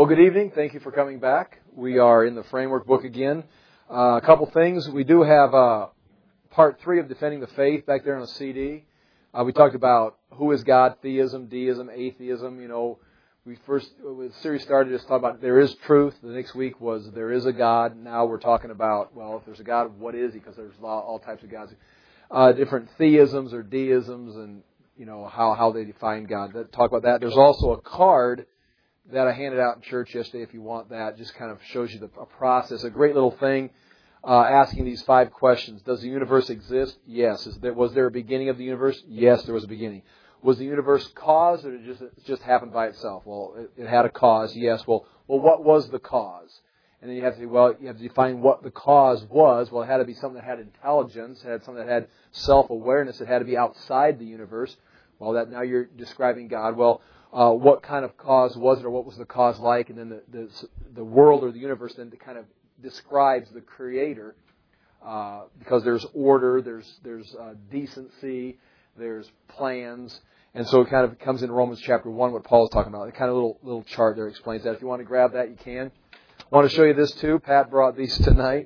Well, good evening. Thank you for coming back. We are in the Framework book again. A couple things. We do have part 3 of Defending the Faith back there on a CD. We talked about who is God, theism, deism, atheism. You know, the series started just talking about there is truth. The next week was there is a God. Now we're talking about, well, if there's a God, what is He? Because there's all types of gods. Different theisms or deisms and, you know, how they define God. Talk about that. There's also a card that I handed out in church yesterday if you want that. Just kind of shows you a process. A great little thing asking these 5 questions. Does the universe exist? Yes. Was there a beginning of the universe? Yes, there was a beginning. Was the universe caused or did it just happen by itself? Well, it had a cause, yes. Well, what was the cause? And then you have to say, well, you have to define what the cause was. Well, it had to be something that had intelligence. It had something that had self-awareness. It had to be outside the universe. Well, now you're describing God. Well, what kind of cause was it, or what was the cause like? And then the world or the universe then kind of describes the Creator, because there's order, there's decency, there's plans, and so it kind of comes in Romans chapter 1, what Paul is talking about. The kind of little chart there explains that. If you want to grab that, you can. I want to show you this too. Pat brought these tonight.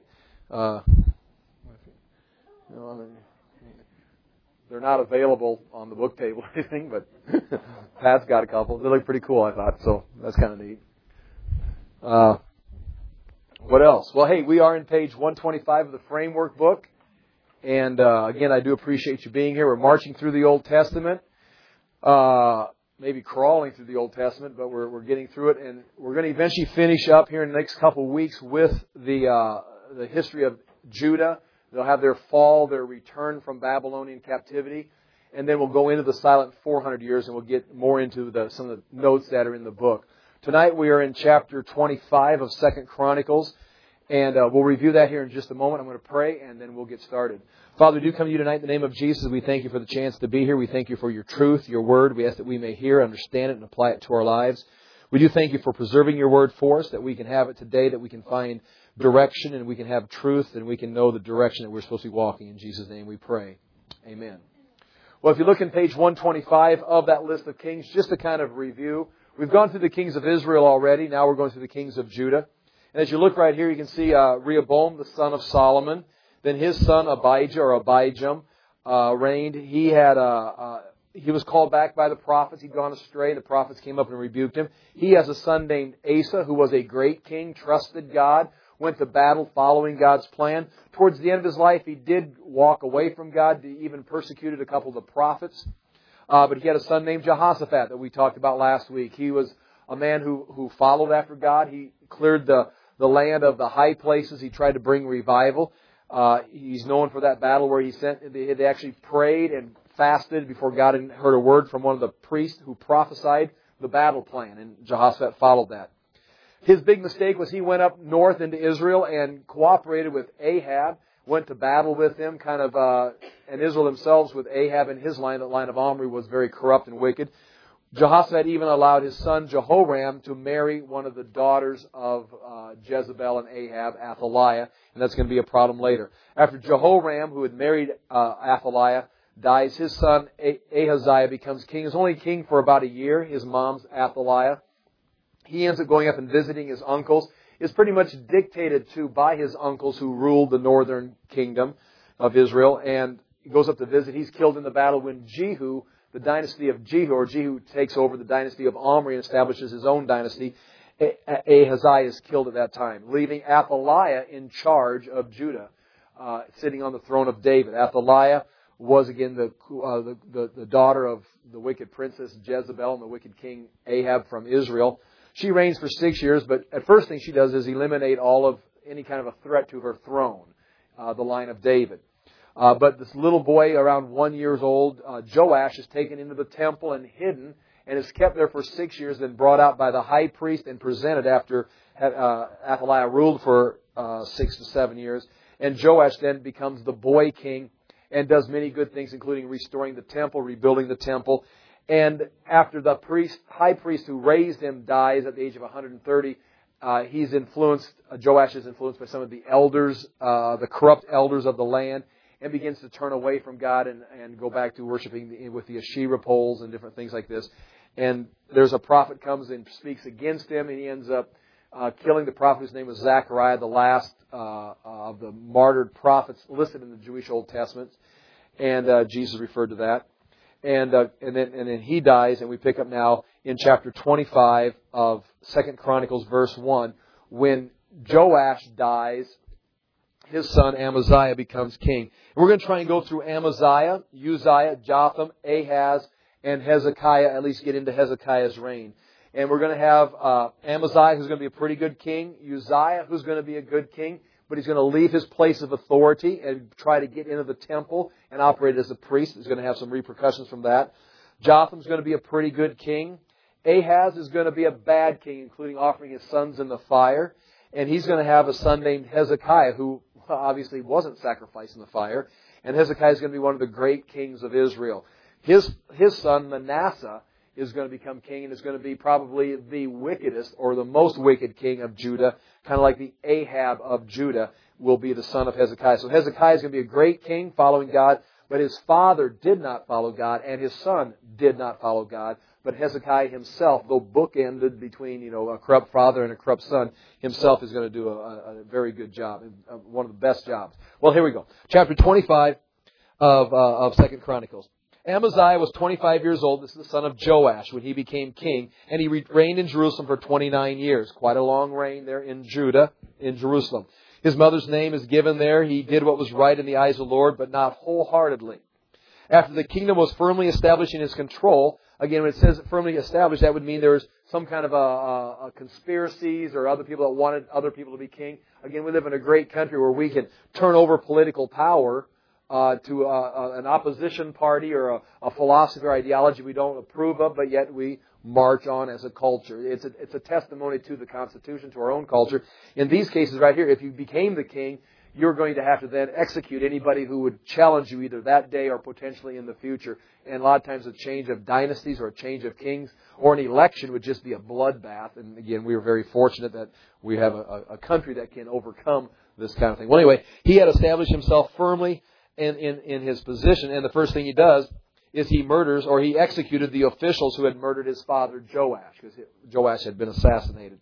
They're not available on the book table or anything, but Pat's got a couple. They look pretty cool, I thought, so that's kind of neat. What else? Well, hey, we are in page 125 of the Framework book. And again, I do appreciate you being here. We're marching through the Old Testament. Maybe crawling through the Old Testament, but we're getting through it. And we're going to eventually finish up here in the next couple of weeks with the history of Judah. They'll have their fall, their return from Babylonian captivity. And then we'll go into the silent 400 years and we'll get more into some of the notes that are in the book. Tonight we are in chapter 25 of 2 Chronicles. And we'll review that here in just a moment. I'm going to pray and then we'll get started. Father, we do come to you tonight in the name of Jesus. We thank you for the chance to be here. We thank you for your truth, your word. We ask that we may hear, understand it, and apply it to our lives. We do thank you for preserving your word for us, that we can have it today, that we can find direction and we can have truth and we can know the direction that we're supposed to be walking. In Jesus' name we pray. Amen. Well, if you look in page 125 of that list of kings, just to kind of review, we've gone through the kings of Israel already. Now we're going through the kings of Judah. And as you look right here, you can see Rehoboam, the son of Solomon. Then his son Abijah or Abijam reigned. He was called back by the prophets. He'd gone astray. The prophets came up and rebuked him. He has a son named Asa, who was a great king, trusted God, went to battle following God's plan. Towards the end of his life, he did walk away from God. He even persecuted a couple of the prophets. But he had a son named Jehoshaphat that we talked about last week. He was a man who followed after God. He cleared the land of the high places. He tried to bring revival. He's known for that battle where they actually prayed and fasted before God had heard a word from one of the priests who prophesied the battle plan. And Jehoshaphat followed that. His big mistake was he went up north into Israel and cooperated with Ahab, went to battle with him, and Israel themselves with Ahab in his line, the line of Omri, was very corrupt and wicked. Jehoshaphat even allowed his son Jehoram to marry one of the daughters of Jezebel and Ahab, Athaliah, and that's going to be a problem later. After Jehoram, who had married Athaliah, dies, his son Ahaziah becomes king. He's only king for about a year. His mom's Athaliah. He ends up going up and visiting his uncles. Is pretty much dictated to by his uncles who ruled the northern kingdom of Israel, and he goes up to visit. He's killed in the battle when Jehu, the dynasty of Jehu, or Jehu takes over the dynasty of Omri and establishes his own dynasty. Ahaziah is killed at that time, leaving Athaliah in charge of Judah, sitting on the throne of David. Athaliah was again the daughter of the wicked princess Jezebel and the wicked king Ahab from Israel. She reigns for 6 years, but at first thing she does is eliminate all of any kind of a threat to her throne, the line of David. But this little boy, around 1 year old, Joash, is taken into the temple and hidden, and is kept there for 6 years, then brought out by the high priest and presented after Athaliah ruled for 6 to 7 years. And Joash then becomes the boy king and does many good things, including restoring the temple, rebuilding the temple. And after the high priest who raised him dies at the age of 130, Joash is influenced by some of the elders, the corrupt elders of the land. and begins to turn away from God and go back to worshiping with the Asherah poles and different things like this. And there's a prophet comes and speaks against him, and he ends up killing the prophet whose name was Zechariah, the last of the martyred prophets listed in the Jewish Old Testament. And Jesus referred to that. And then he dies, and we pick up now in chapter 25 of 2 Chronicles, verse 1. When Joash dies, his son Amaziah becomes king. And we're going to try and go through Amaziah, Uzziah, Jotham, Ahaz, and Hezekiah, at least get into Hezekiah's reign. And we're going to have Amaziah, who's going to be a pretty good king. Uzziah, who's going to be a good king. But he's going to leave his place of authority and try to get into the temple and operate as a priest. He's going to have some repercussions from that. Jotham's going to be a pretty good king. Ahaz is going to be a bad king, including offering his sons in the fire. And he's going to have a son named Hezekiah, who obviously wasn't sacrificed in the fire. And Hezekiah is going to be one of the great kings of Israel. His son, Manasseh, is going to become king and is going to be probably the wickedest or the most wicked king of Judah, kind of like the Ahab of Judah will be the son of Hezekiah. So Hezekiah is going to be a great king following God, but his father did not follow God and his son did not follow God. But Hezekiah himself, though bookended between a corrupt father and a corrupt son, himself is going to do a very good job, one of the best jobs. Well, here we go. Chapter 25 of 2 Chronicles. Amaziah was 25 years old. This is the son of Joash when he became king. And he reigned in Jerusalem for 29 years. Quite a long reign there in Judah, in Jerusalem. His mother's name is given there. He did what was right in the eyes of the Lord, but not wholeheartedly. After the kingdom was firmly established in his control, again, when it says firmly established, that would mean there was some kind of a conspiracies or other people that wanted other people to be king. Again, we live in a great country where we can turn over political power to an opposition party or a philosophy or ideology we don't approve of, but yet we march on as a culture. It's a testimony to the Constitution, to our own culture. In these cases right here, if you became the king, you're going to have to then execute anybody who would challenge you either that day or potentially in the future. And a lot of times a change of dynasties or a change of kings or an election would just be a bloodbath. And again, we are very fortunate that we have a country that can overcome this kind of thing. Well, anyway, he had established himself firmly in his position, and the first thing he does is he murders, or he executed the officials who had murdered his father Joash, because Joash had been assassinated.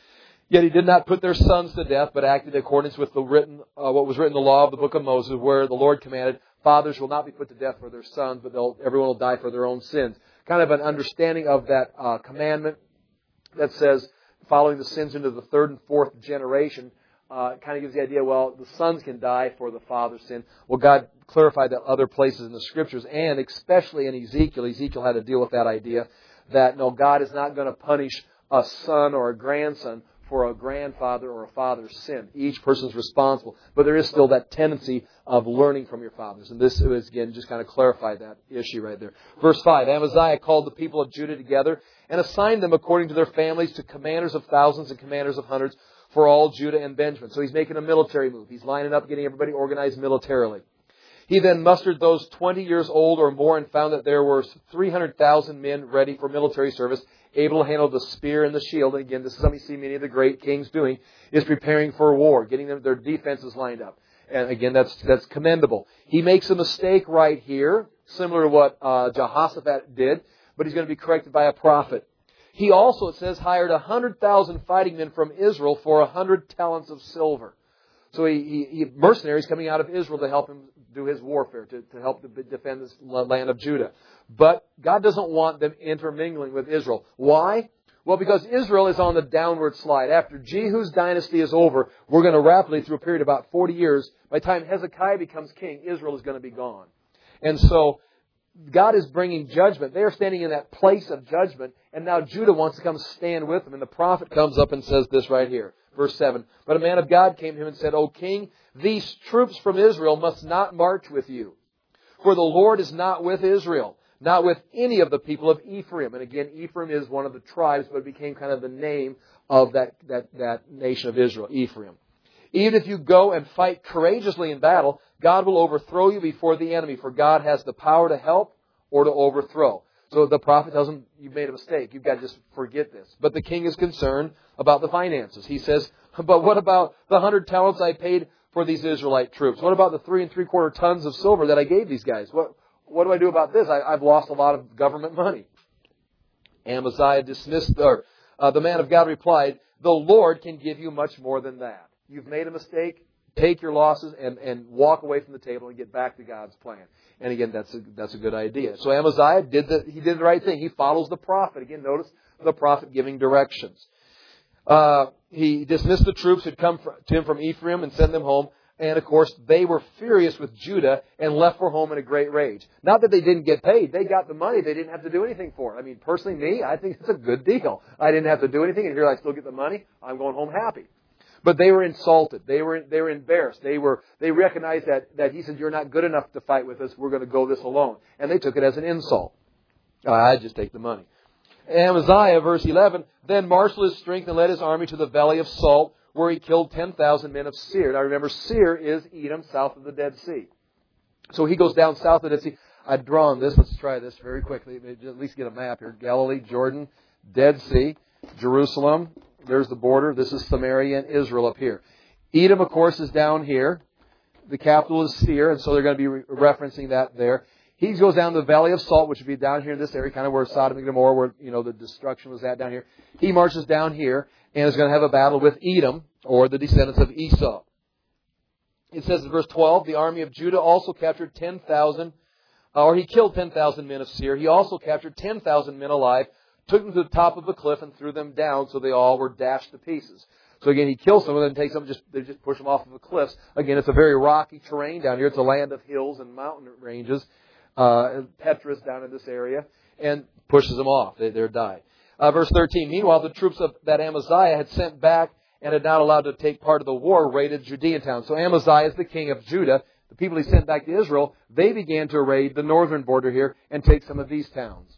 Yet he did not put their sons to death, but acted in accordance with what was written in the law of the book of Moses, where the Lord commanded, fathers will not be put to death for their sons, but everyone will die for their own sins. Kind of an understanding of that commandment that says, following the sins into the third and fourth generation, kind of gives the idea, well, the sons can die for the father's sin. Well, God clarified that other places in the Scriptures, and especially in Ezekiel. Ezekiel had to deal with that idea that, no, God is not going to punish a son or a grandson for a grandfather or a father's sin. Each person is responsible. But there is still that tendency of learning from your fathers. And this is, again, just kind of clarified that issue right there. Verse 5, Amaziah called the people of Judah together and assigned them according to their families to commanders of thousands and commanders of hundreds for all Judah and Benjamin. So he's making a military move. He's lining up, getting everybody organized militarily. He then mustered those 20 years old or more and found that there were 300,000 men ready for military service, able to handle the spear and the shield. And again, this is something you see many of the great kings doing, is preparing for war, getting their defenses lined up. And again, that's commendable. He makes a mistake right here, similar to what Jehoshaphat did, but he's going to be corrected by a prophet. He also, it says, hired 100,000 fighting men from Israel for 100 talents of silver. So he mercenaries coming out of Israel to help him do his warfare, to help defend this land of Judah. But God doesn't want them intermingling with Israel. Why? Well, because Israel is on the downward slide. After Jehu's dynasty is over, we're going to rapidly, through a period of about 40 years, by the time Hezekiah becomes king, Israel is going to be gone. And so God is bringing judgment. They are standing in that place of judgment, and now Judah wants to come stand with them. And the prophet comes up and says this right here, verse 7. But a man of God came to him and said, O king, these troops from Israel must not march with you. For the Lord is not with Israel, not with any of the people of Ephraim. And again, Ephraim is one of the tribes, but it became kind of the name of that nation of Israel, Ephraim. Even if you go and fight courageously in battle, God will overthrow you before the enemy, for God has the power to help or to overthrow. So the prophet tells him, you've made a mistake. You've got to just forget this. But the king is concerned about the finances. He says, but what about the 100 talents I paid for these Israelite troops? What about the 3 3/4 tons of silver that I gave these guys? What do I do about this? I've lost a lot of government money. Amaziah the man of God replied, the Lord can give you much more than that. You've made a mistake. Take your losses and walk away from the table and get back to God's plan. And again, that's a good idea. So Amaziah did the right thing. He follows the prophet. Again, notice the prophet giving directions. He dismissed the troops who had come to him from Ephraim and sent them home. And of course, they were furious with Judah and left for home in a great rage. Not that they didn't get paid. They got the money. They didn't have to do anything for it. I mean, personally, I think it's a good deal. I didn't have to do anything, and here I still get the money. I'm going home happy. But they were insulted. They were embarrassed. They recognized that he said, you're not good enough to fight with us. We're going to go this alone. And they took it as an insult. I just take the money. Amaziah, verse 11, then marshaled his strength and led his army to the valley of Salt, where he killed 10,000 men of Seir. Now remember, Seir is Edom, south of the Dead Sea. So he goes down south of the Dead Sea. I've drawn this. Let's try this very quickly. Maybe at least get a map here. Galilee, Jordan, Dead Sea, Jerusalem. There's the border. This is Samaria and Israel up here. Edom, of course, is down here. The capital is Seir, and so they're going to be referencing that there. He goes down to the Valley of Salt, which would be down here in this area, kind of where Sodom and Gomorrah, where the destruction was at down here. He marches down here and is going to have a battle with Edom, or the descendants of Esau. It says in verse 12, the army of Judah also captured 10,000, or he killed 10,000 men of Seir. He also captured 10,000 men alive, took them to the top of a cliff and threw them down, so they all were dashed to pieces. So again, he kills some of them, takes them, they just push them off of the cliffs. Again, it's a very rocky terrain down here. It's a land of hills and mountain ranges. Petra's down in this area, and pushes them off. They die. Verse 13, meanwhile, the troops that Amaziah had sent back and had not allowed to take part of the war raided Judean towns. So Amaziah is the king of Judah. The people he sent back to Israel, they began to raid the northern border here and take some of these towns.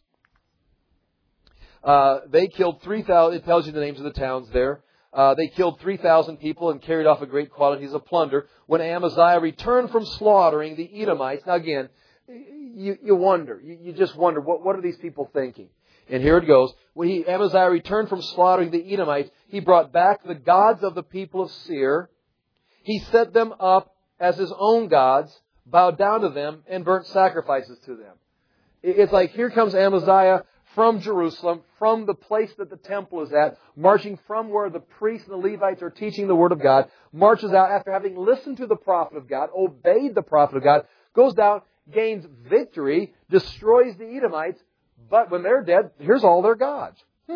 They killed 3,000, it tells you the names of the towns there. They killed 3,000 people and carried off a great quantities of plunder. When Amaziah returned from slaughtering the Edomites, now again, you wonder, you just wonder, what are these people thinking? And here it goes. When Amaziah returned from slaughtering the Edomites, he brought back the gods of the people of Seir. He set them up as his own gods, bowed down to them, and burnt sacrifices to them. It's like here comes Amaziah from Jerusalem, from the place that the temple is at, marching from where the priests and the Levites are teaching the Word of God, marches out after having listened to the prophet of God, obeyed the prophet of God, goes down, gains victory, destroys the Edomites, but when they're dead, here's all their gods.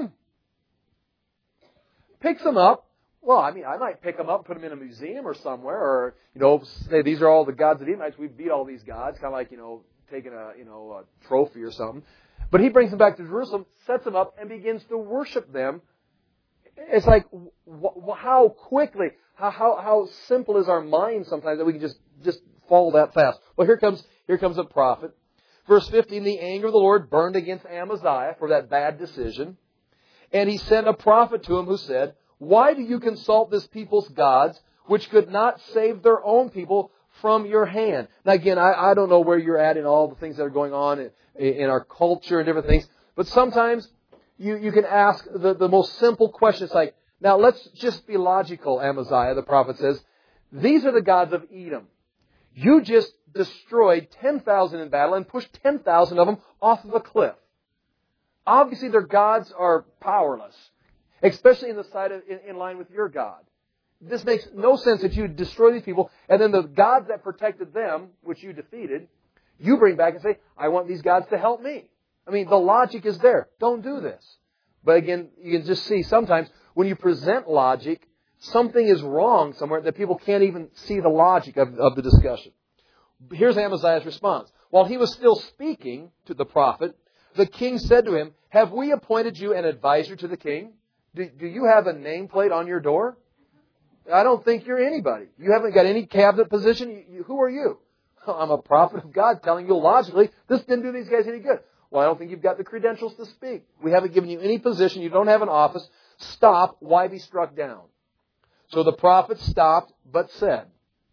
Picks them up. Well, I mean, I might pick them up, put them in a museum or somewhere, or, say these are all the gods of the Edomites. We beat all these gods, kind of like, taking a trophy or something. But he brings them back to Jerusalem, sets them up, and begins to worship them. It's like, how quickly, how simple is our mind sometimes that we can just fall that fast. Well, here comes a prophet. Verse 15, the anger of the Lord burned against Amaziah for that bad decision. And he sent a prophet to him who said, why do you consult this people's gods, which could not save their own people from your hand? Now again, I don't know where you're at in all the things that are going on in our culture and different things. But sometimes you can ask the most simple question. It's like, now let's just be logical, Amaziah, the prophet says. These are the gods of Edom. You just destroyed 10,000 in battle and pushed 10,000 of them off of a cliff. Obviously, their gods are powerless, especially in line with your God. This makes no sense that you destroy these people, and then the gods that protected them, which you defeated, you bring back and say, I want these gods to help me. I mean, the logic is there. Don't do this. But again, you can just see sometimes when you present logic, something is wrong somewhere that people can't even see the logic of the discussion. Here's Amaziah's response. While he was still speaking to the prophet, the king said to him, have we appointed you an advisor to the king? Do you have a nameplate on your door? I don't think you're anybody. You haven't got any cabinet position. Who are you? I'm a prophet of God telling you logically, this didn't do these guys any good. Well, I don't think you've got the credentials to speak. We haven't given you any position. You don't have an office. Stop. Why be struck down? So the prophet stopped, but said,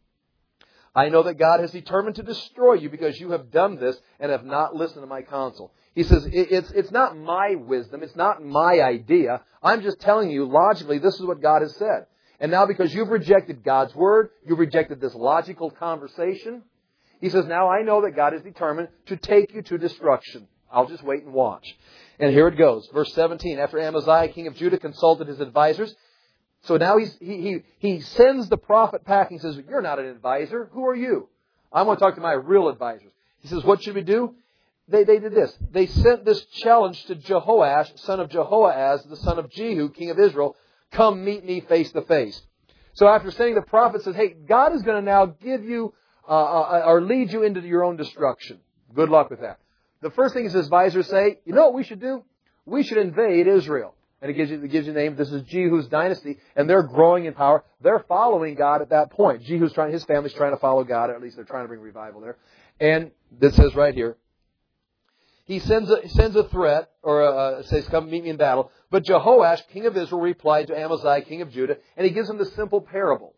I know that God has determined to destroy you because you have done this and have not listened to my counsel. He says, it's not my wisdom. It's not my idea. I'm just telling you, logically, this is what God has said. And now because you've rejected God's Word, you've rejected this logical conversation, He says, now I know that God is determined to take you to destruction. I'll just wait and watch. And here it goes. Verse 17, after Amaziah, king of Judah, consulted his advisors. So now he sends the prophet packing and says, you're not an advisor. Who are you? I want to talk to my real advisors. He says, what should we do? They did this. They sent this challenge to Jehoash, son of Jehoahaz, the son of Jehu, king of Israel. Come meet me face to face. So after sending the prophet says, hey, God is going to now give you or lead you into your own destruction. Good luck with that. The first thing his advisors say, you know what we should do? We should invade Israel. And it gives you the name. This is Jehu's dynasty, and they're growing in power. They're following God at that point. His family's trying to follow God, or at least they're trying to bring revival there. And this says right here, he sends a threat, or says, come meet me in battle. But Jehoash, king of Israel, replied to Amaziah, king of Judah, and he gives him this simple parable.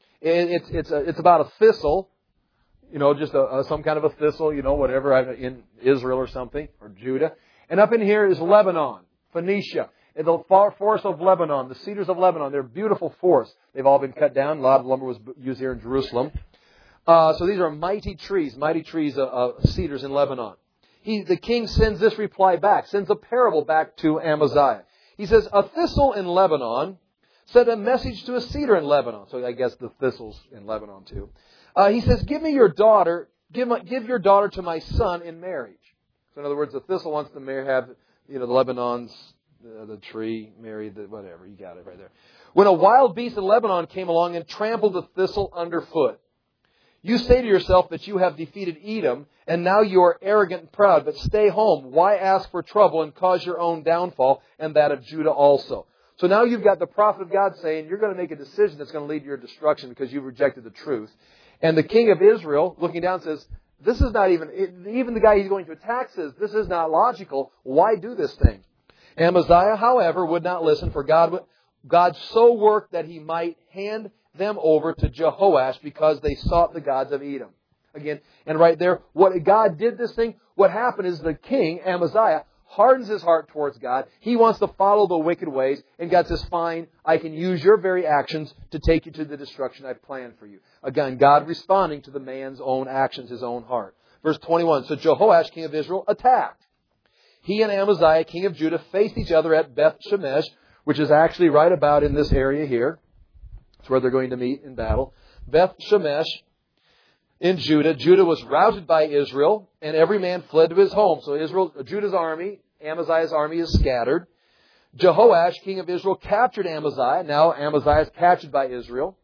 It's about a thistle, just some kind of a thistle, whatever, in Israel or something, or Judah. And up in here is Lebanon, Phoenicia. The forests of Lebanon, the cedars of Lebanon, they're beautiful forests. They've all been cut down. A lot of lumber was used here in Jerusalem. So these are mighty trees of cedars in Lebanon. The king sends this reply back, sends a parable back to Amaziah. He says, a thistle in Lebanon sent a message to a cedar in Lebanon. So I guess the thistles in Lebanon too. He says, give me your daughter, give your daughter to my son in marriage. So in other words, the thistle wants to have, the Lebanon's, the tree, marry the whatever. You got it right there. When a wild beast in Lebanon came along and trampled the thistle underfoot, you say to yourself that you have defeated Edom, and now you are arrogant and proud, but stay home. Why ask for trouble and cause your own downfall and that of Judah also? So now you've got the prophet of God saying, you're going to make a decision that's going to lead to your destruction because you've rejected the truth. And the king of Israel, looking down, says, this is not even the guy he's going to attack says, this is not logical. Why do this thing? Amaziah, however, would not listen, for God so worked that he might hand them over to Jehoash because they sought the gods of Edom. Again, and right there, what God did this thing, what happened is the king, Amaziah, hardens his heart towards God. He wants to follow the wicked ways, and God says, fine, I can use your very actions to take you to the destruction I've planned for you. Again, God responding to the man's own actions, his own heart. Verse 21, so Jehoash, king of Israel, attacked. He and Amaziah, king of Judah, faced each other at Beth Shemesh, which is actually right about in this area here. It's where they're going to meet in battle. Beth Shemesh in Judah. Judah was routed by Israel, and every man fled to his home. So Judah's army, Amaziah's army is scattered. Jehoash, king of Israel, captured Amaziah. Now Amaziah is captured by Israel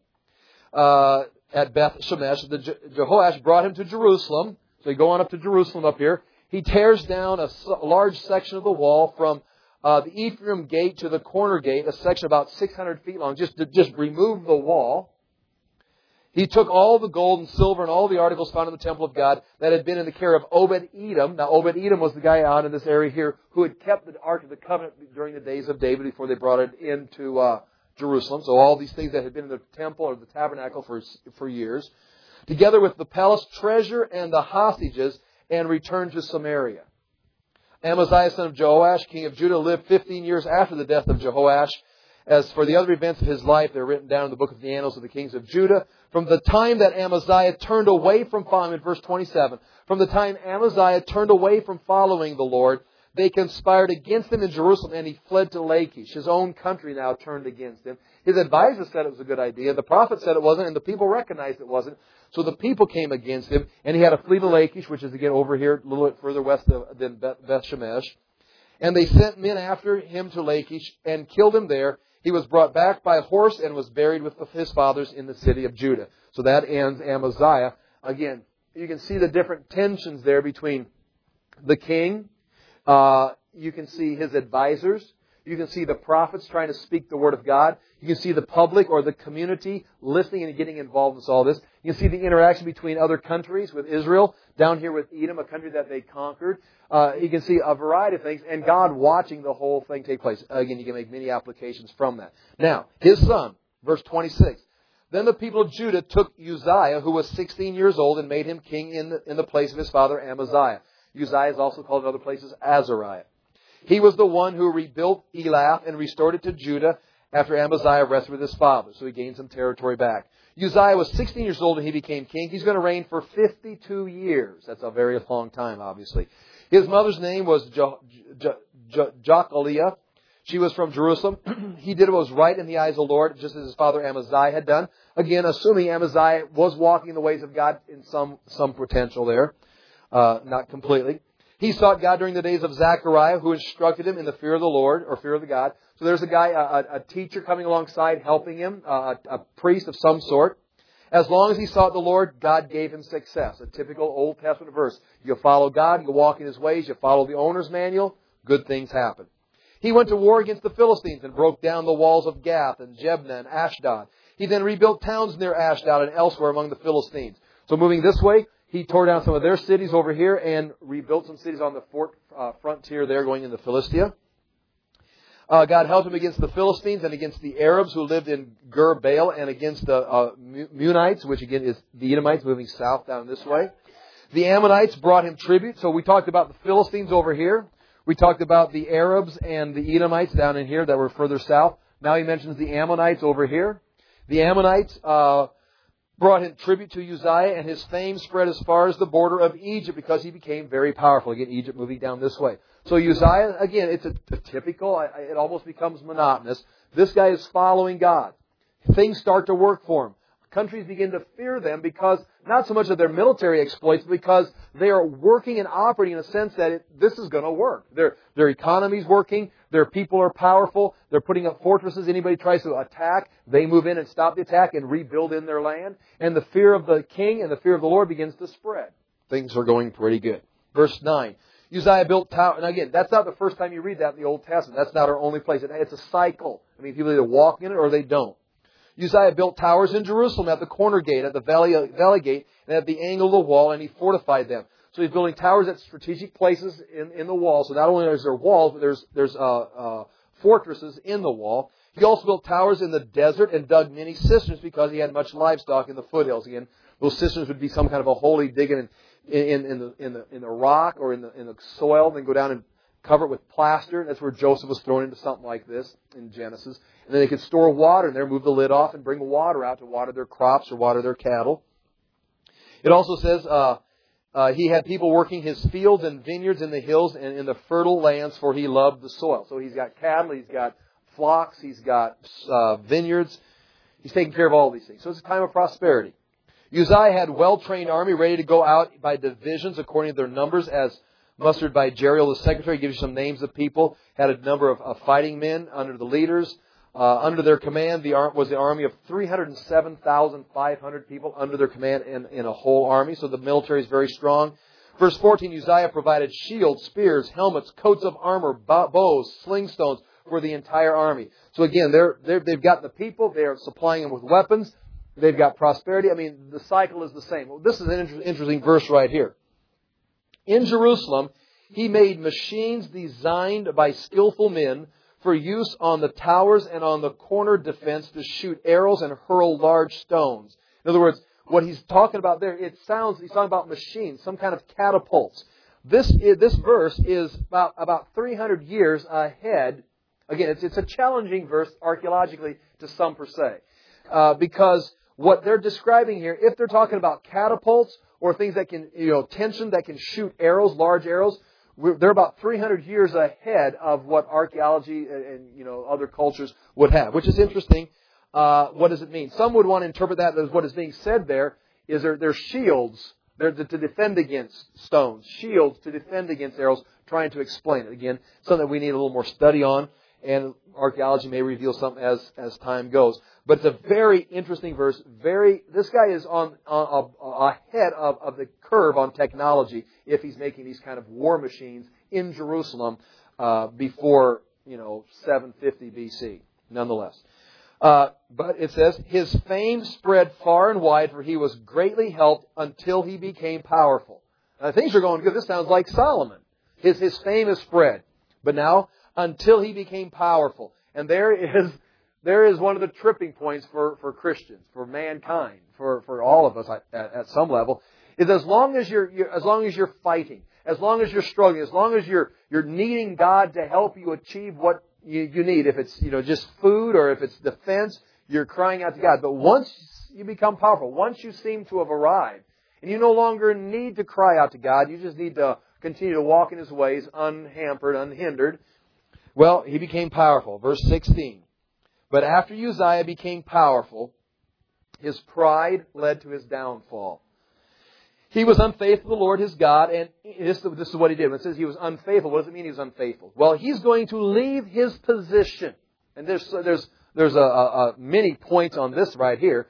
at Beth Shemesh. Jehoash brought him to Jerusalem. So you go on up to Jerusalem up here. He tears down a large section of the wall from the Ephraim gate to the corner gate, a section about 600 feet long, just to remove the wall. He took all the gold and silver and all the articles found in the temple of God that had been in the care of Obed-Edom. Now, Obed-Edom was the guy out in this area here who had kept the Ark of the Covenant during the days of David before they brought it into Jerusalem. So all these things that had been in the temple or the tabernacle for years, together with the palace treasure and the hostages, and returned to Samaria. Amaziah, son of Jehoash, king of Judah, lived 15 years after the death of Jehoash. As for the other events of his life, they're written down in the book of the Annals of the Kings of Judah. From the time that Amaziah turned away from following, in verse 27, from the time Amaziah turned away from following the Lord, they conspired against him in Jerusalem, and he fled to Lachish. His own country now turned against him. His advisors said it was a good idea. The prophet said it wasn't, and the people recognized it wasn't. So the people came against him, and he had to flee to Lachish, which is again over here, a little bit further west than Beth Shemesh. And they sent men after him to Lachish and killed him there. He was brought back by horse and was buried with his fathers in the city of Judah. So that ends Amaziah. Again, you can see the different tensions there between the king. You can see his advisors. You can see the prophets trying to speak the word of God. You can see the public or the community listening and getting involved with all this. You can see the interaction between other countries with Israel, down here with Edom, a country that they conquered. You can see a variety of things, and God watching the whole thing take place. Again, you can make many applications from that. Now, his son, verse 26. Then the people of Judah took Uzziah, who was 16 years old, and made him king in the place of his father Amaziah. Uzziah is also called in other places Azariah. He was the one who rebuilt Elath and restored it to Judah after Amaziah rested with his father. So he gained some territory back. Uzziah was 16 years old when he became king. He's going to reign for 52 years. That's a very long time, obviously. His mother's name was Jocaliah. She was from Jerusalem. He did what was right in the eyes of the Lord, just as his father Amaziah had done. Again, assuming Amaziah was walking in the ways of God in some potential there. Not completely. He sought God during the days of Zechariah, who instructed him in the fear of the Lord, or fear of the God. So there's a guy, a teacher coming alongside, helping him, a priest of some sort. As long as he sought the Lord, God gave him success. A typical Old Testament verse. You follow God, you walk in His ways, you follow the owner's manual, good things happen. He went to war against the Philistines and broke down the walls of Gath and Jebna and Ashdod. He then rebuilt towns near Ashdod and elsewhere among the Philistines. So moving this way, he tore down some of their cities over here and rebuilt some cities on the frontier there going into Philistia. God helped him against the Philistines and against the Arabs who lived in Gur Baal and against the Munites, which again is the Edomites moving south down this way. The Ammonites brought him tribute. So we talked about the Philistines over here. We talked about the Arabs and the Edomites down in here that were further south. Now he mentions the Ammonites over here. The Ammonites brought him tribute to Uzziah, and his fame spread as far as the border of Egypt because he became very powerful. Again, Egypt moving down this way. So Uzziah, again, it's a typical, it almost becomes monotonous. This guy is following God. Things start to work for him. Countries begin to fear them because, not so much of their military exploits, but because they are working and operating in a sense that this is going to work. Their economy's working. Their people are powerful. They're putting up fortresses. Anybody tries to attack, they move in and stop the attack and rebuild in their land. And the fear of the king and the fear of the Lord begins to spread. Things are going pretty good. Verse 9. Uzziah built towers. And again, that's not the first time you read that in the Old Testament. That's not our only place. It's a cycle. I mean, people either walk in it or they don't. Uzziah built towers in Jerusalem at the corner gate, at the valley gate, and at the angle of the wall, and he fortified them. So he's building towers at strategic places in the wall. So not only is there walls, but there's fortresses in the wall. He also built towers in the desert and dug many cisterns because he had much livestock in the foothills. Again, those cisterns would be some kind of a holy digging in the rock or in the soil, then go down and cover it with plaster. That's where Joseph was thrown into something like this in Genesis. And then they could store water in there, move the lid off, and bring water out to water their crops or water their cattle. It also says he had people working his fields and vineyards in the hills and in the fertile lands, for he loved the soil. So he's got cattle, he's got flocks, he's got vineyards. He's taking care of all these things. So it's a time of prosperity. Uzziah had a well-trained army ready to go out by divisions according to their numbers, as mustered by Jeriel the secretary. Gives you some names of people. Had a number of fighting men under the leaders. Under their command was the army of 307,500 people under their command in a whole army. So the military is very strong. Verse 14, Uzziah provided shields, spears, helmets, coats of armor, bows, sling stones for the entire army. So again, they've got the people. They are supplying them with weapons. They've got prosperity. I mean, the cycle is the same. Well, this is an interesting verse right here. In Jerusalem, he made machines designed by skillful men for use on the towers and on the corner defense to shoot arrows and hurl large stones. In other words, what he's talking about there, he's talking about machines, some kind of catapults. This verse is about 300 years ahead. Again, it's a challenging verse archaeologically to some per se. Because what they're describing here, if they're talking about catapults or things that can, tension that can shoot arrows, large arrows, they're about 300 years ahead of what archaeology and other cultures would have, which is interesting. What does it mean? Some would want to interpret that as what is being said there is they're shields. They're to defend against stones, shields to defend against arrows, trying to explain it. Again, something that we need a little more study on, and archaeology may reveal something as time goes. But it's a very interesting verse. This guy is on ahead of the curve on technology if he's making these kind of war machines in Jerusalem before 750 BC. Nonetheless, but it says his fame spread far and wide, for he was greatly helped until he became powerful. Now, things are going good. This sounds like Solomon. His fame is spread, but now until he became powerful, and there is one of the tripping points for Christians, for mankind, for all of us at some level, is as long as you're fighting, as long as you're struggling, as long as you're needing God to help you achieve what you need. If it's, just food or if it's defense, you're crying out to God. But once you become powerful, once you seem to have arrived, and you no longer need to cry out to God, you just need to continue to walk in His ways unhampered, unhindered. Well, he became powerful. Verse 16. But after Uzziah became powerful, his pride led to his downfall. He was unfaithful to the Lord his God, and this is what he did. When it says he was unfaithful, what does it mean he was unfaithful? Well, he's going to leave his position. And there's a many points on this right here.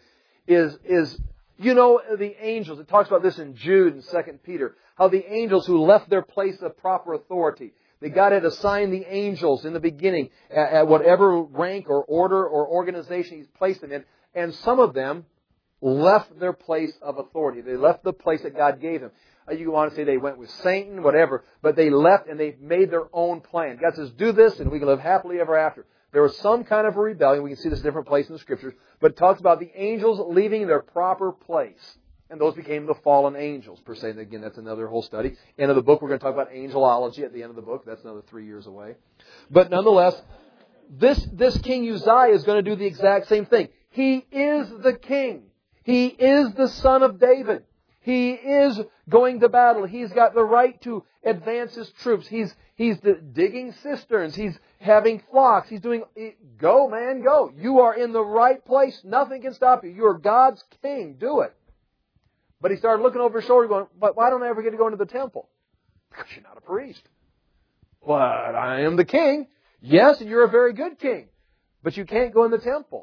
The angels, it talks about this in Jude and 2 Peter, how the angels who left their place of proper authority, that God had assigned the angels in the beginning at whatever rank or order or organization He's placed them in, and some of them left their place of authority. They left the place that God gave them. You want to say they went with Satan, whatever, but they left and they made their own plan. God says, do this and we can live happily ever after. There was some kind of a rebellion. We can see this in different places in the Scriptures. But it talks about the angels leaving their proper place. And those became the fallen angels, per se. And again, that's another whole study. End of the book, we're going to talk about angelology at the end of the book. That's another 3 years away. But nonetheless, this King Uzziah is going to do the exact same thing. He is the king. He is the son of David. He is going to battle. He's got the right to advance his troops. He's digging cisterns. He's having flocks. He's doing, go man, go. You are in the right place. Nothing can stop you. You are God's king. Do it. But he started looking over his shoulder going, but why don't I ever get to go into the temple? Because you're not a priest. But I am the king. Yes, and you're a very good king. But you can't go in the temple.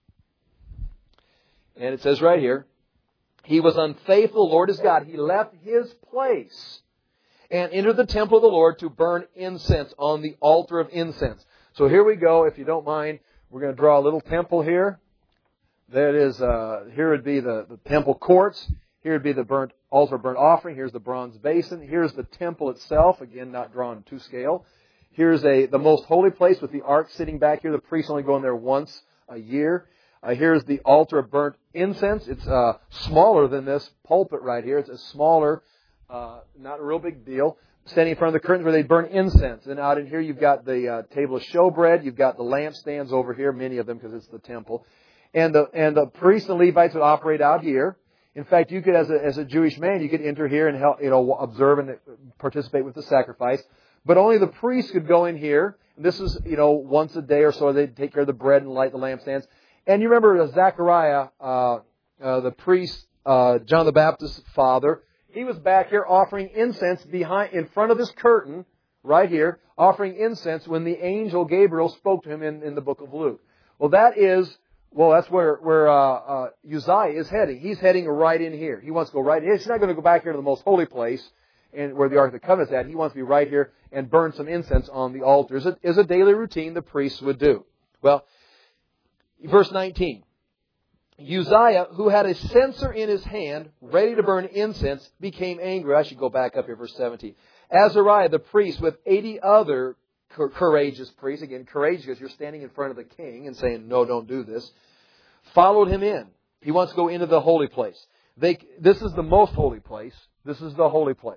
And it says right here, he was unfaithful, Lord his God. He left his place and entered the temple of the Lord to burn incense on the altar of incense. So here we go. If you don't mind, we're going to draw a little temple here. That is, here would be the temple courts. Here would be the altar of burnt offering. Here's the bronze basin. Here's the temple itself. Again, not drawn to scale. Here's the most holy place with the ark sitting back here. The priests only go in there once a year. Here's the altar of burnt incense. It's smaller than this pulpit right here. It's a smaller, not a real big deal. Standing in front of the curtains where they burn incense. And out in here you've got the table of showbread. You've got the lampstands over here, many of them because it's the temple. And the priests and Levites would operate out here. In fact, you could, as a Jewish man, you could enter here and help, observe and participate with the sacrifice. But only the priests could go in here. And this is, once a day or so they'd take care of the bread and light the lampstands. And you remember Zechariah, the priest, John the Baptist's father, he was back here offering incense in front of this curtain, right here, offering incense when the angel Gabriel spoke to him in the book of Luke. That's where Uzziah is heading. He's heading right in here. He wants to go right in here. He's not going to go back here to the most holy place and where the Ark of the Covenant is at. He wants to be right here and burn some incense on the altar. Is a daily routine the priests would do. Well, verse 19. Uzziah, who had a censer in his hand, ready to burn incense, became angry. I should go back up here, verse 17. Azariah, the priest, with 80 other courageous priests, again, courageous because you're standing in front of the king and saying, no, don't do this, followed him in. He wants to go into the holy place. This is the most holy place. This is the holy place.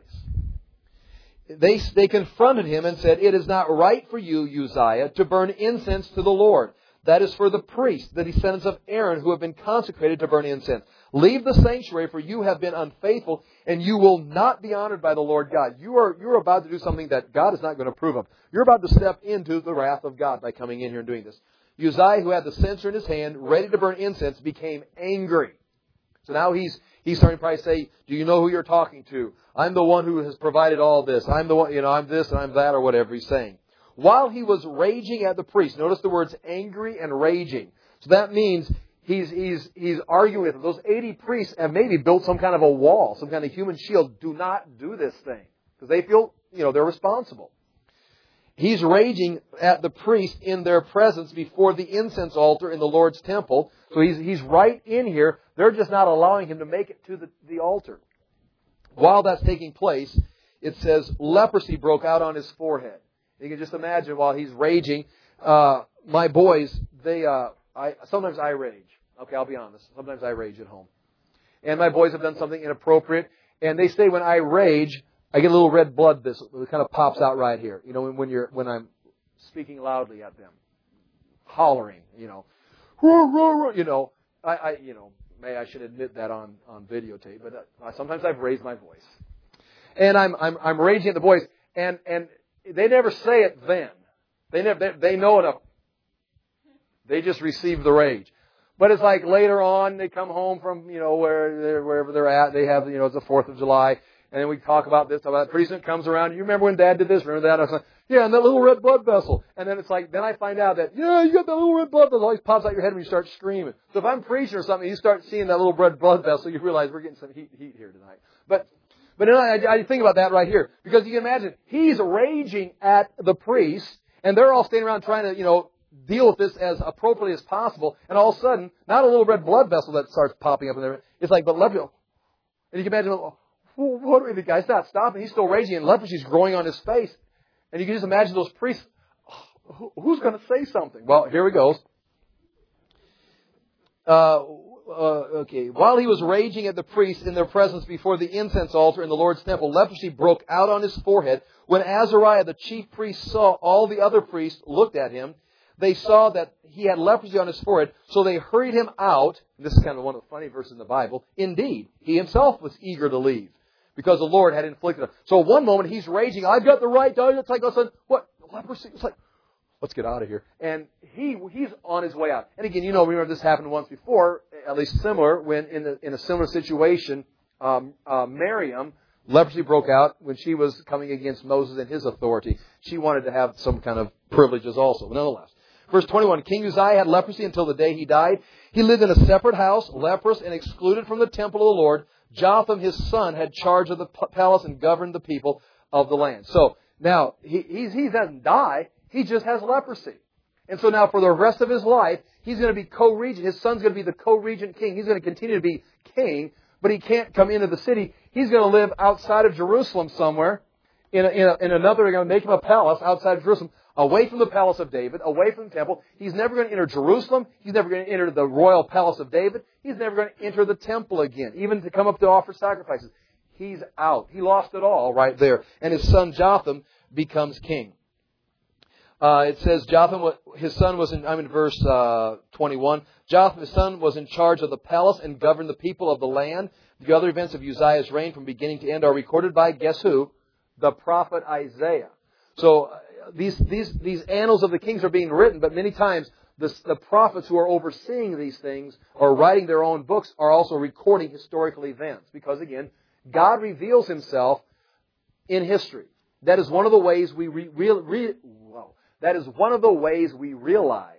They confronted him and said, it is not right for you, Uzziah, to burn incense to the Lord. That is for the priests, the descendants of Aaron, who have been consecrated to burn incense. Leave the sanctuary, for you have been unfaithful, and you will not be honored by the Lord God. You're about to do something that God is not going to approve of. You're about to step into the wrath of God by coming in here and doing this. Uzziah, who had the censer in his hand, ready to burn incense, became angry. So now he's starting to probably say, do you know who you're talking to? I'm the one who has provided all this. I'm the one, I'm this and I'm that, or whatever he's saying. While he was raging at the priest, notice the words angry and raging. So that means he's arguing with them. Those 80 priests have maybe built some kind of a wall, some kind of human shield. Do not do this thing. Because they feel, they're responsible. He's raging at the priest in their presence before the incense altar in the Lord's temple. So he's right in here. They're just not allowing him to make it to the altar. While that's taking place, it says leprosy broke out on his forehead. You can just imagine while he's raging. My boys, sometimes I rage. Okay, I'll be honest. Sometimes I rage at home. And my boys have done something inappropriate. And they say when I rage, I get a little red blood vessel. It kind of pops out right here. When I'm speaking loudly at them, hollering, "Roar, roar, roar," May I should admit that on videotape, but sometimes I've raised my voice, and I'm raging at the boys, and they never say it then. They know enough. They just receive the rage. But it's like later on, they come home from, wherever they're at. They have, it's the 4th of July. And then we talk about this, talk about that. Pretty soon it comes around. You remember when Dad did this? Remember that? I was like, yeah, and that little red blood vessel. And then it's like, then I find out that, yeah, you got that little red blood vessel. It always pops out your head when you start screaming. So if I'm preaching or something, you start seeing that little red blood vessel, you realize we're getting some heat here tonight. But I think about that right here. Because you can imagine, he's raging at the priest, and they're all standing around trying to, deal with this as appropriately as possible. And all of a sudden, not a little red blood vessel that starts popping up in there. It's like, but leprosy. And you can imagine, what do the guy's not stopping? He's still raging, and leprosy's growing on his face. And you can just imagine those priests. Who's going to say something? Well, here he goes. Okay. While he was raging at the priests in their presence before the incense altar in the Lord's temple, leprosy broke out on his forehead. When Azariah, the chief priest, saw all the other priests looked at him, they saw that he had leprosy on his forehead, so they hurried him out. This is kind of one of the funny verses in the Bible. Indeed, he himself was eager to leave because the Lord had inflicted him. So one moment he's raging, I've got the right to. It's like all of a sudden, what? Leprosy? It's like, let's get out of here. And he's on his way out. And again, remember this happened once before, at least similar, when in a similar situation, Miriam, leprosy broke out when she was coming against Moses and his authority. She wanted to have some kind of privileges also. Nonetheless. Verse 21, King Uzziah had leprosy until the day he died. He lived in a separate house, leprous and excluded from the temple of the Lord. Jotham, his son, had charge of the palace and governed the people of the land. So now he doesn't die. He just has leprosy. And so now for the rest of his life, he's going to be co-regent. His son's going to be the co-regent king. He's going to continue to be king, but he can't come into the city. He's going to live outside of Jerusalem somewhere. In another, they're going to make him a palace outside of Jerusalem, away from the palace of David, away from the temple. He's never going to enter Jerusalem. He's never going to enter the royal palace of David. He's never going to enter the temple again, even to come up to offer sacrifices. He's out. He lost it all right there. And his son Jotham becomes king. It says Jotham, his son was I'm in verse 21. Jotham, his son, was in charge of the palace and governed the people of the land. The other events of Uzziah's reign from beginning to end are recorded by, guess who? The prophet Isaiah. So these annals of the kings are being written, but many times the prophets who are overseeing these things or writing their own books are also recording historical events. Because again, God reveals Himself in history. That is one of the ways we that is one of the ways we realize,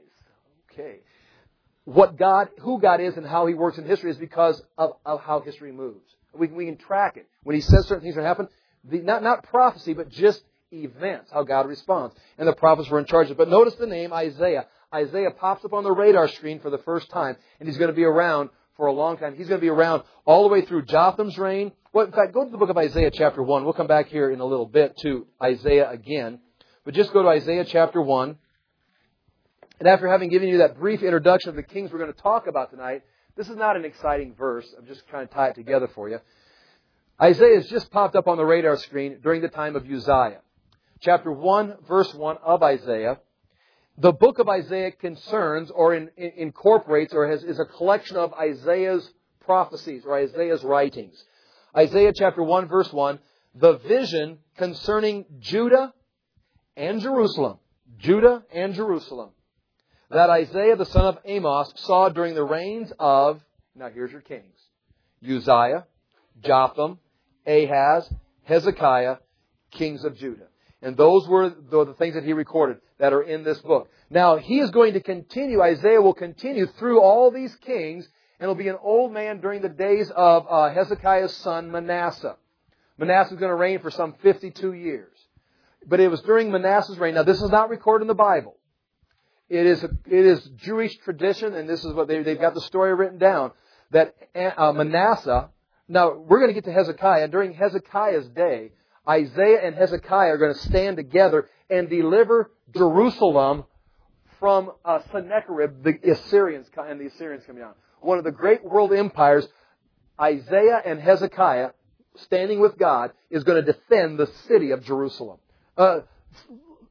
who God is and how He works in history is because of how history moves. We can track it. When He says certain things are going to happen, not prophecy, but just events, how God responds. And the prophets were in charge of it. But notice the name Isaiah. Isaiah pops up on the radar screen for the first time, and he's going to be around for a long time. He's going to be around all the way through Jotham's reign. Well, in fact, go to the book of Isaiah chapter 1. We'll come back here in a little bit to Isaiah again. But just go to Isaiah chapter 1. And after having given you that brief introduction of the kings we're going to talk about tonight, this is not an exciting verse. I'm just trying to tie it together for you. Isaiah has just popped up on the radar screen during the time of Uzziah. Chapter 1, verse 1 of Isaiah. The book of Isaiah concerns or incorporates or is a collection of Isaiah's prophecies or Isaiah's writings. Isaiah chapter 1, verse 1, the vision concerning Judah and Jerusalem. Judah and Jerusalem. That Isaiah, the son of Amos, saw during the reigns of, now here's your kings, Uzziah, Jotham, Ahaz, Hezekiah, kings of Judah. And those were the things that he recorded that are in this book. Now, he is going to continue, Isaiah will continue through all these kings, and will be an old man during the days of Hezekiah's son, Manasseh. Manasseh is going to reign for some 52 years. But it was during Manasseh's reign. Now, this is not recorded in the Bible. It is Jewish tradition, and this is what they've got the story written down, that Manasseh, now we're going to get to Hezekiah, and during Hezekiah's day, Isaiah and Hezekiah are going to stand together and deliver Jerusalem from Sennacherib, the Assyrians coming down. One of the great world empires, Isaiah and Hezekiah, standing with God, is going to defend the city of Jerusalem.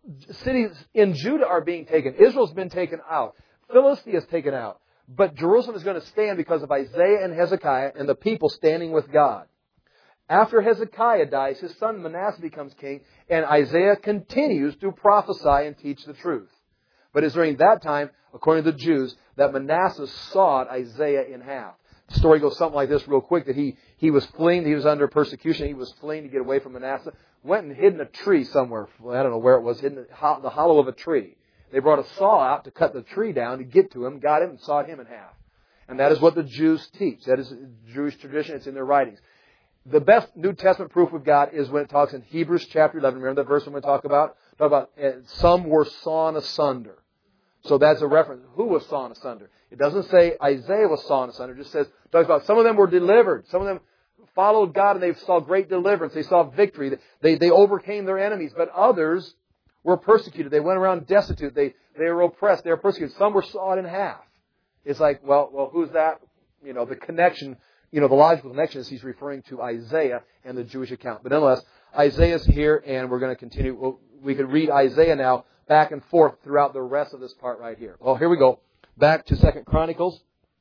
cities in Judah are being taken. Israel's been taken out. Philistia is taken out. But Jerusalem is going to stand because of Isaiah and Hezekiah and the people standing with God. After Hezekiah dies, his son Manasseh becomes king, and Isaiah continues to prophesy and teach the truth. But it's during that time, according to the Jews, that Manasseh sawed Isaiah in half. The story goes something like this real quick, that he was fleeing, he was under persecution, he was fleeing to get away from Manasseh, went and hid in a tree somewhere, I don't know where it was, hid in the hollow of a tree. They brought a saw out to cut the tree down to get to him, got him, and sawed him in half. And that is what the Jews teach. That is Jewish tradition. It's in their writings. The best New Testament proof we've got is when it talks in Hebrews chapter 11. Remember that verse I'm going to talk about? Talk about some were sawn asunder. So that's a reference. Who was sawn asunder? It doesn't say Isaiah was sawn asunder. It just says, talks about some of them were delivered. Some of them followed God and they saw great deliverance. They saw victory. They overcame their enemies. But others were persecuted. They went around destitute. They were oppressed. They were persecuted. Some were sawed in half. It's like, well, who's that? The connection, the logical connection is he's referring to Isaiah and the Jewish account. But nonetheless, Isaiah's here, and we're going to continue. Well, we could read Isaiah now back and forth throughout the rest of this part right here. Well, here we go. Back to 2 Chronicles.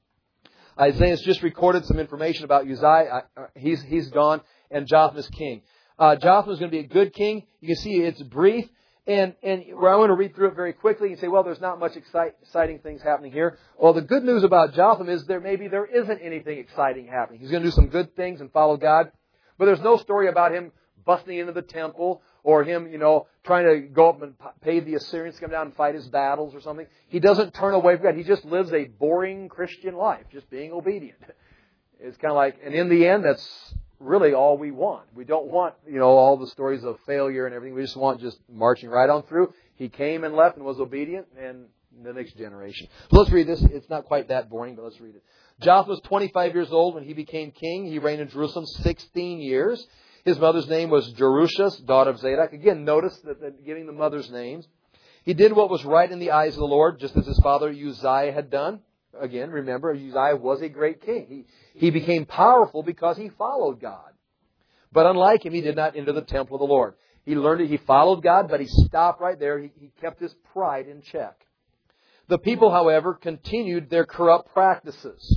Isaiah's just recorded some information about Uzziah. He's gone, and Jotham is king. Jotham is going to be a good king. You can see it's brief. And I want to read through it very quickly and say, well, there's not much exciting things happening here. Well, the good news about Jotham is there isn't anything exciting happening. He's going to do some good things and follow God. But there's no story about him busting into the temple or him, trying to go up and pay the Assyrians to come down and fight his battles or something. He doesn't turn away from God. He just lives a boring Christian life, just being obedient. It's kind of like, and in the end, that's really all we want. We don't want, all the stories of failure and everything. We just want just marching right on through. He came and left and was obedient, and the next generation. So let's read this. It's not quite that boring, but let's read it. Jotham was 25 years old when he became king. He reigned in Jerusalem 16 years. His mother's name was Jerusha, daughter of Zadok. Again, notice that giving the mother's names. He did what was right in the eyes of the Lord, just as his father Uzziah had done. Again, remember, Uzziah was a great king. He became powerful because he followed God. But unlike him, he did not enter the temple of the Lord. He learned it. He followed God, but he stopped right there. He kept his pride in check. The people, however, continued their corrupt practices.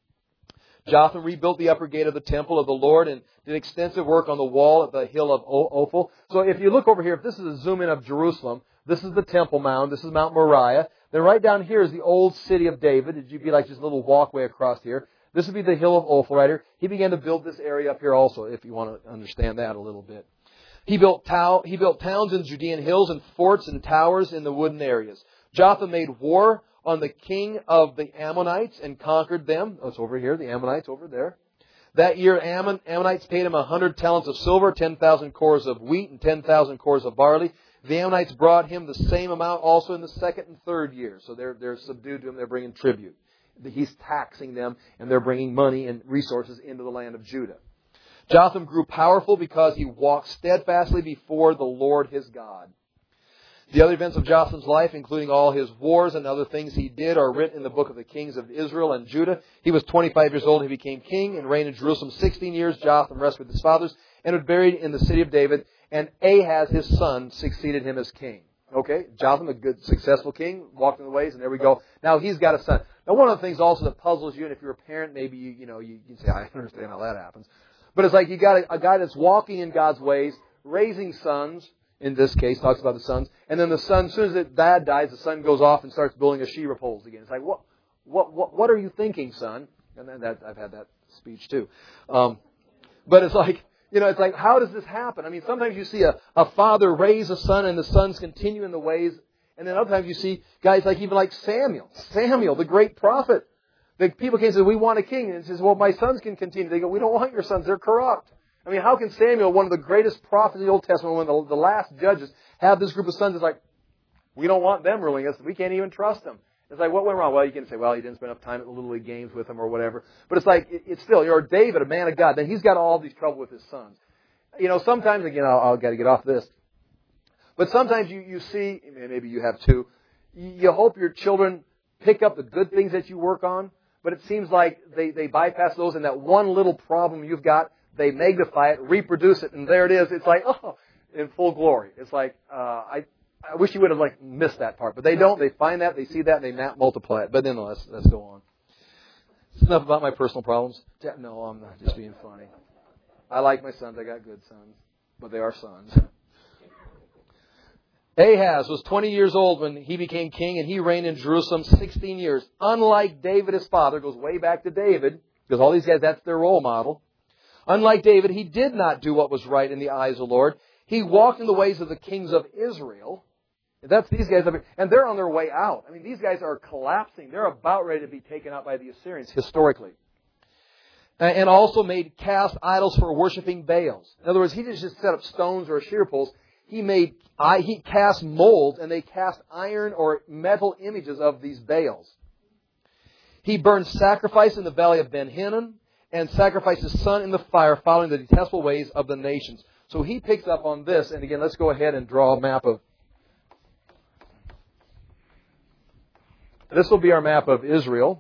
Jotham rebuilt the upper gate of the temple of the Lord and did extensive work on the wall at the hill of Ophel. So if you look over here, if this is a zoom in of Jerusalem, this is the Temple Mound, this is Mount Moriah. Then right down here is the old city of David. It'd be like just a little walkway across here. This would be the hill of Ophel right here. He began to build this area up here also, if you want to understand that a little bit. He built towns in Judean hills and forts and towers in the wooded areas. Jotham made war on the king of the Ammonites and conquered them. Oh, it's over here, the Ammonites over there. That year, Ammonites paid him 100 talents of silver, 10,000 cores of wheat, and 10,000 cores of barley. The Ammonites brought him the same amount also in the second and third year. So they're subdued to him. They're bringing tribute. He's taxing them, and they're bringing money and resources into the land of Judah. Jotham grew powerful because he walked steadfastly before the Lord his God. The other events of Jotham's life, including all his wars and other things he did, are written in the book of the kings of Israel and Judah. He was 25 years old when he became king and reigned in Jerusalem 16 years. Jotham rested with his fathers and was buried in the city of David. And Ahaz, his son, succeeded him as king. Okay, Jotham, a good, successful king, walked in the ways, and there we go. Now he's got a son. Now one of the things also that puzzles you, and if you're a parent, maybe you can say, I understand how that happens. But it's like you got a guy that's walking in God's ways, raising sons. In this case, talks about the sons. And then the son, as soon as dad dies, the son goes off and starts building Asherah poles again. It's like, what are you thinking, son? And then I've had that speech too. But it's like, it's like, how does this happen? I mean, sometimes you see a father raise a son and the sons continue in the ways. And then other times you see guys even like Samuel, the great prophet. The people came and said, we want a king. And he says, well, my sons can continue. They go, we don't want your sons. They're corrupt. I mean, how can Samuel, one of the greatest prophets of the Old Testament, one of the last judges, have this group of sons? It's like, we don't want them ruling us. We can't even trust them. It's like, what went wrong? Well, you can say, well, he didn't spend enough time at the Little League games with them or whatever. But it's like, it's still, David, a man of God, then he's got all these trouble with his sons. Sometimes, again, I'll got to get off this. But sometimes you see, maybe you have too, you hope your children pick up the good things that you work on, but it seems like they bypass those, and that one little problem you've got, they magnify it, reproduce it, and there it is. It's like, in full glory. It's like, I I wish you would have missed that part, but they don't. They find that, they see that, and they multiply it. But then let's go on. It's enough about my personal problems. No, I'm not just being funny. I like my sons. I got good sons, but they are sons. Ahaz was 20 years old when he became king, and he reigned in Jerusalem 16 years. Unlike David, his father, goes way back to David, because all these guys, that's their role model. Unlike David, he did not do what was right in the eyes of the Lord. He walked in the ways of the kings of Israel. That's these guys, and they're on their way out. I mean, these guys are collapsing. They're about ready to be taken out by the Assyrians, historically. And also made cast idols for worshiping Baals. In other words, he didn't just set up stones or shear poles. He cast molds, and they cast iron or metal images of these Baals. He burned sacrifice in the valley of Ben Hinnom and sacrificed his son in the fire, following the detestable ways of the nations. So he picks up on this, and again, let's go ahead and draw a map of. This will be our map of Israel.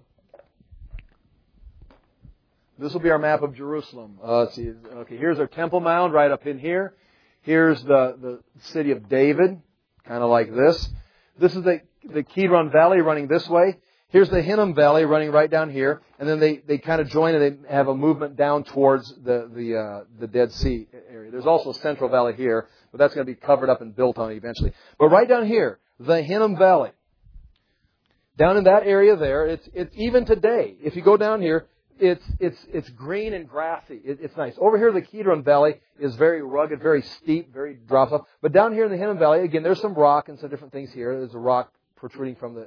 This will be our map of Jerusalem. Let's see. Okay, here's our Temple Mound right up in here. Here's the city of David, kind of like this. This is the Kidron Valley running this way. Here's the Hinnom Valley running right down here. And then they kind of join, and they have a movement down towards the Dead Sea area. There's also Central Valley here, but that's going to be covered up and built on eventually. But right down here, the Hinnom Valley. Down in that area there, it's even today, if you go down here, it's green and grassy. It's nice. Over here, the Kidron Valley is very rugged, very steep, very drops off. But down here in the Hinnom Valley, again, there's some rock and some different things here. There's a rock protruding from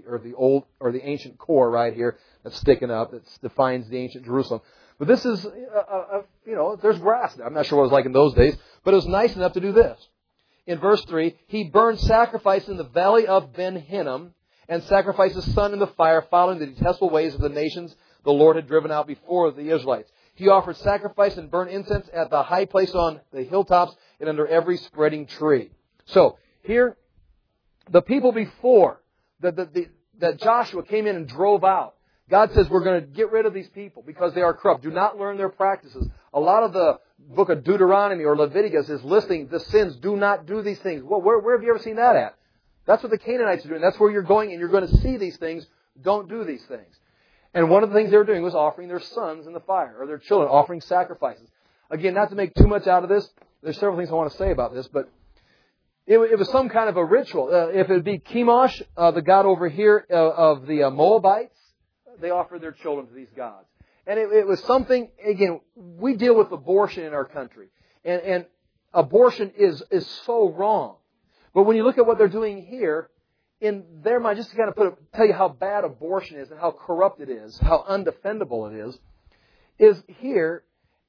the ancient core right here that's sticking up that defines the ancient Jerusalem. But this is there's grass there. I'm not sure what it was like in those days, but it was nice enough to do this. In verse 3, he burned sacrifice in the valley of Ben Hinnom and sacrificed his son in the fire, following the detestable ways of the nations the Lord had driven out before the Israelites. He offered sacrifice and burnt incense at the high place on the hilltops and under every spreading tree. So, here, the people before that Joshua came in and drove out, God says we're going to get rid of these people because they are corrupt. Do not learn their practices. A lot of the book of Deuteronomy or Leviticus is listing the sins. Do not do these things. Well, where have you ever seen that at? That's what the Canaanites are doing. That's where you're going, and you're going to see these things. Don't do these things. And one of the things they were doing was offering their sons in the fire, or their children, offering sacrifices. Again, not to make too much out of this, there's several things I want to say about this, but it was some kind of a ritual. If it would be Chemosh, the god over here of the Moabites, they offered their children to these gods. And it was something, again, we deal with abortion in our country. And abortion is so wrong. But when you look at what they're doing here, in their mind, just to kind of tell you how bad abortion is and how corrupt it is, how undefendable it is here,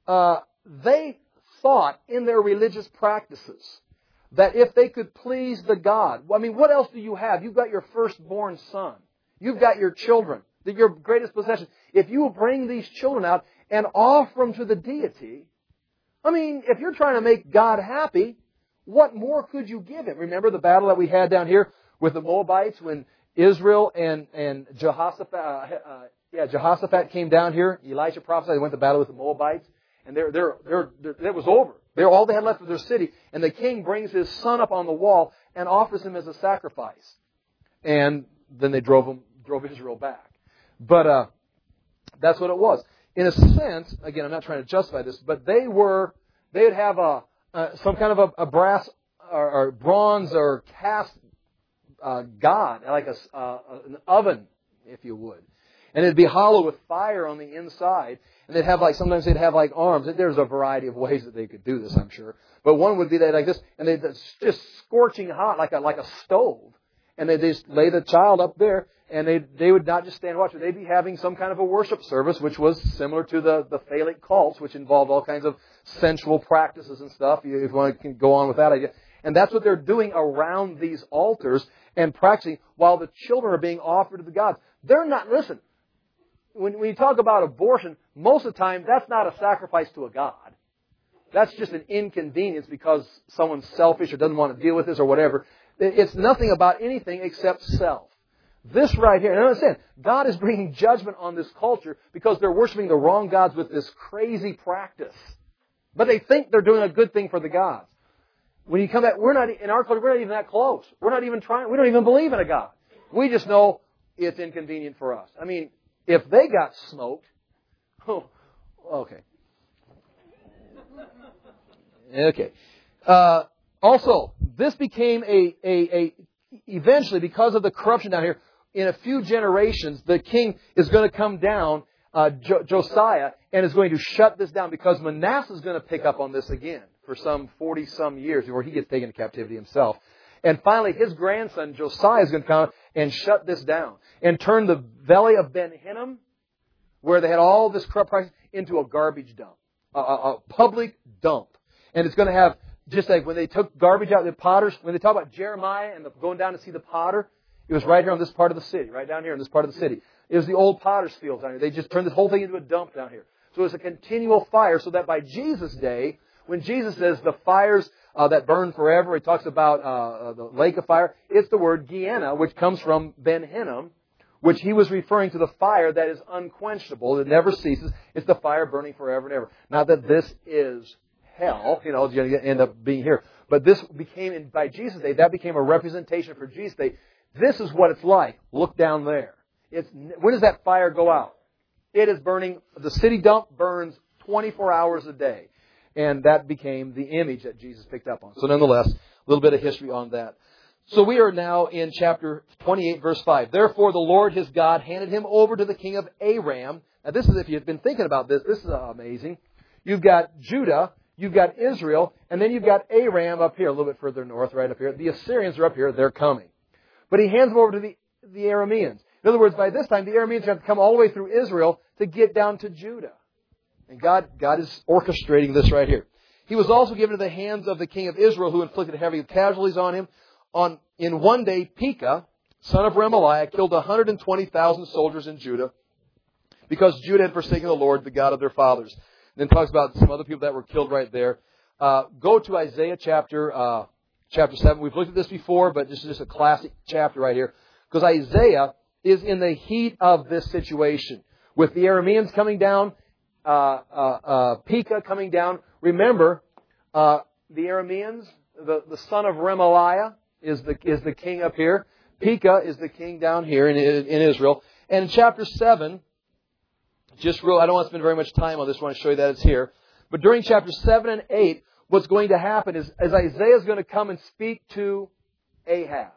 they thought in their religious practices that if they could please the God, I mean, what else do you have? You've got your firstborn son. You've got your children, your greatest possession. If you will bring these children out and offer them to the deity, I mean, if you're trying to make God happy, what more could you give Him? Remember the battle that we had down here with the Moabites when Israel and Jehoshaphat came down here. Elisha prophesied. They went to battle with the Moabites, and it was over. All they had left was their city. And the king brings his son up on the wall and offers him as a sacrifice. And then they drove Israel back. But that's what it was. In a sense, again, I'm not trying to justify this, but they would have some kind of a brass or bronze or cast god, like an oven, if you would. And it'd be hollow with fire on the inside. And they'd have sometimes they'd have arms. There's a variety of ways that they could do this, I'm sure. But one would be like this, and they'd just scorching hot, like a stove. And they just lay the child up there, and they would not just stand and watch it. They'd be having some kind of a worship service, which was similar to the Phallic cults, which involved all kinds of sensual practices and stuff. If you want to go on with that idea. And that's what they're doing around these altars and practicing while the children are being offered to the gods. They're not, listen, when you talk about abortion, most of the time that's not a sacrifice to a god. That's just an inconvenience because someone's selfish or doesn't want to deal with this or whatever. It's nothing about anything except self. This right here, and understand, God is bringing judgment on this culture because they're worshiping the wrong gods with this crazy practice. But they think they're doing a good thing for the gods. when you come back, we're not, in our culture, we're not even that close. We're not even trying, we don't even believe in a God. We just know it's inconvenient for us. I mean, if they got smoked, oh, okay. Okay. Also, this became eventually, because of the corruption down here, in a few generations, the king is going to come down, Josiah, and is going to shut this down because Manasseh is going to pick up on this again for some 40-some years before he gets taken into captivity himself. And finally, his grandson, Josiah, is going to come and shut this down and turn the valley of Ben Hinnom, where they had all this corrupt practice, into a garbage dump, a public dump. And it's going to have, just like when they took garbage out of the potters, when they talk about Jeremiah and going down to see the potter, it was right here on this part of the city, right down here in this part of the city. It was the old potter's field down here. They just turned this whole thing into a dump down here. So it was a continual fire, so that by Jesus' day, when Jesus says the fires that burn forever, he talks about the lake of fire, it's the word Gehenna, which comes from Ben Hinnom, which he was referring to the fire that is unquenchable, that never ceases. It's the fire burning forever and ever. Not that this is hell, it's going to end up being here. But this became, by Jesus' day, that became a representation for Jesus' day. This is what it's like. Look down there. When does that fire go out? It is burning, the city dump burns 24 hours a day. And that became the image that Jesus picked up on. So nonetheless, a little bit of history on that. So we are now in chapter 28, verse 5. Therefore the Lord his God handed him over to the king of Aram. Now this is, if you've been thinking about this, this is amazing. You've got Judah, you've got Israel, and then you've got Aram up here, a little bit further north, right up here. The Assyrians are up here, they're coming. But he hands them over to the Arameans. In other words, by this time, the Arameans have to come all the way through Israel to get down to Judah. And God is orchestrating this right here. He was also given to the hands of the king of Israel, who inflicted heavy casualties on him. In one day, Pekah, son of Remaliah, killed 120,000 soldiers in Judah because Judah had forsaken the Lord, the God of their fathers. And then talks about some other people that were killed right there. Go to Isaiah chapter 7. We've looked at this before, but this is just a classic chapter right here. Because Isaiah is in the heat of this situation. With the Arameans coming down, Pekah coming down. Remember, the Arameans, the son of Remaliah is the king up here. Pekah is the king down here in Israel. And in chapter 7, I don't want to spend very much time on this. I want to show you that it's here. But during chapters 7 and 8, what's going to happen is Isaiah is going to come and speak to Ahaz.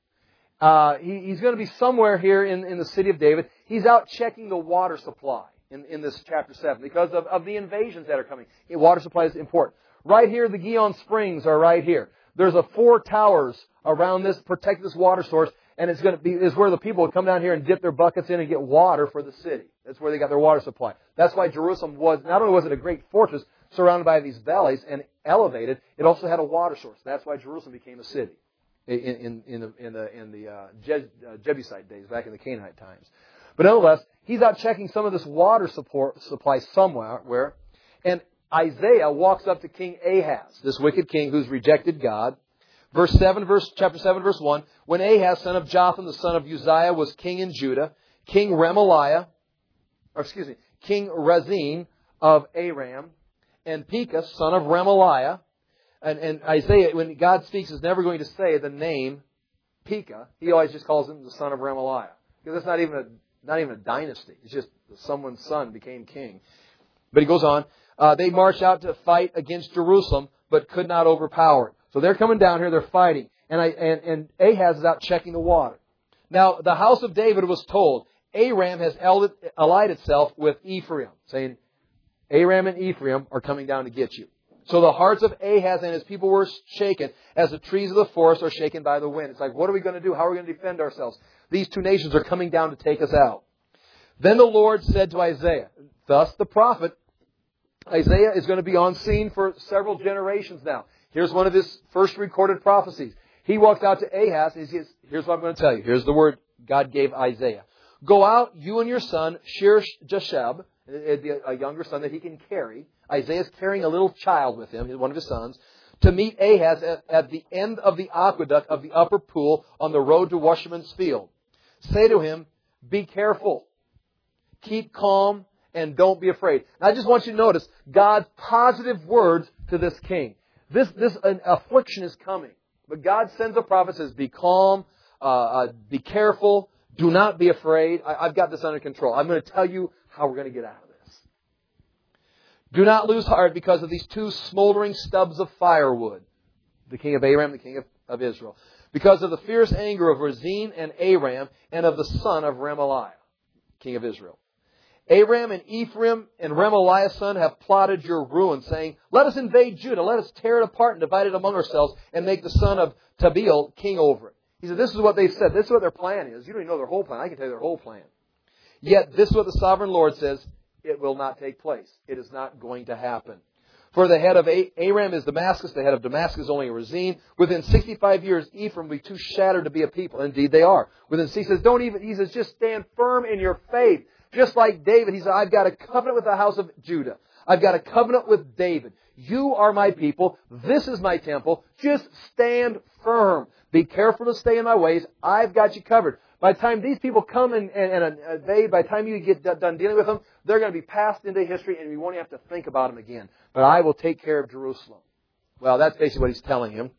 He's going to be somewhere here in the city of David. He's out checking the water supply in this chapter 7 because of the invasions that are coming. Water supply is important. Right here, the Gihon Springs are right here. There's 4 towers around this, protect this water source, and is where the people would come down here and dip their buckets in and get water for the city. That's where they got their water supply. That's why Jerusalem not only was it a great fortress surrounded by these valleys and elevated, it also had a water source. That's why Jerusalem became a city in the Jebusite days, back in the Canaanite times. But nonetheless, he's out checking some of this water supply somewhere, and Isaiah walks up to King Ahaz, this wicked king who's rejected God. Chapter 7, verse 1. When Ahaz, son of Jotham, the son of Uzziah, was king in Judah, King Rezin of Aram, and Pekah, son of Remaliah, and Isaiah, when God speaks, is never going to say the name Pekah. He always just calls him the son of Remaliah. Because it's not even a dynasty. It's just someone's son became king. But he goes on. They marched out to fight against Jerusalem, but could not overpower it. So they're coming down here, they're fighting. And Ahaz is out checking the water. Now, the house of David was told, Aram has allied itself with Ephraim, saying, Aram and Ephraim are coming down to get you. So the hearts of Ahaz and his people were shaken, as the trees of the forest are shaken by the wind. It's like, what are we going to do? How are we going to defend ourselves? These 2 nations are coming down to take us out. Then the Lord said to Isaiah, thus the prophet, Isaiah is going to be on scene for several generations now. Here's one of his first recorded prophecies. He walks out to Ahaz and he says, here's what I'm going to tell you. Here's the word God gave Isaiah. Go out, you and your son, Shear-Jashub, a younger son that he can carry. Isaiah's carrying a little child with him, one of his sons, to meet Ahaz at the end of the aqueduct of the upper pool on the road to Washerman's Field. Say to him, be careful, keep calm, and don't be afraid. Now, I just want you to notice God's positive words to this king. This affliction is coming. But God sends a prophet, says, be calm, be careful, do not be afraid. I've got this under control. I'm going to tell you how we're going to get out of this. Do not lose heart because of these two smoldering stubs of firewood. The king of Aram, the king of Israel. Because of the fierce anger of Rezin and Aram and of the son of Remaliah, king of Israel. Aram and Ephraim and Remaliah's son have plotted your ruin, saying, let us invade Judah, let us tear it apart and divide it among ourselves and make the son of Tabeel king over it. He said, this is what they've said. This is what their plan is. You don't even know their whole plan. I can tell you their whole plan. Yet this is what the sovereign Lord says. It will not take place. It is not going to happen. For the head of Aram is Damascus. The head of Damascus is only a Rezin. Within 65 years, Ephraim will be too shattered to be a people. Indeed, they are. He says, just stand firm in your faith. Just like David, he said, I've got a covenant with the house of Judah. I've got a covenant with David. You are my people. This is my temple. Just stand firm. Be careful to stay in my ways. I've got you covered. By the time these people come and by the time you get done dealing with them, they're going to be passed into history and you won't have to think about them again. But I will take care of Jerusalem. Well, that's basically what he's telling him.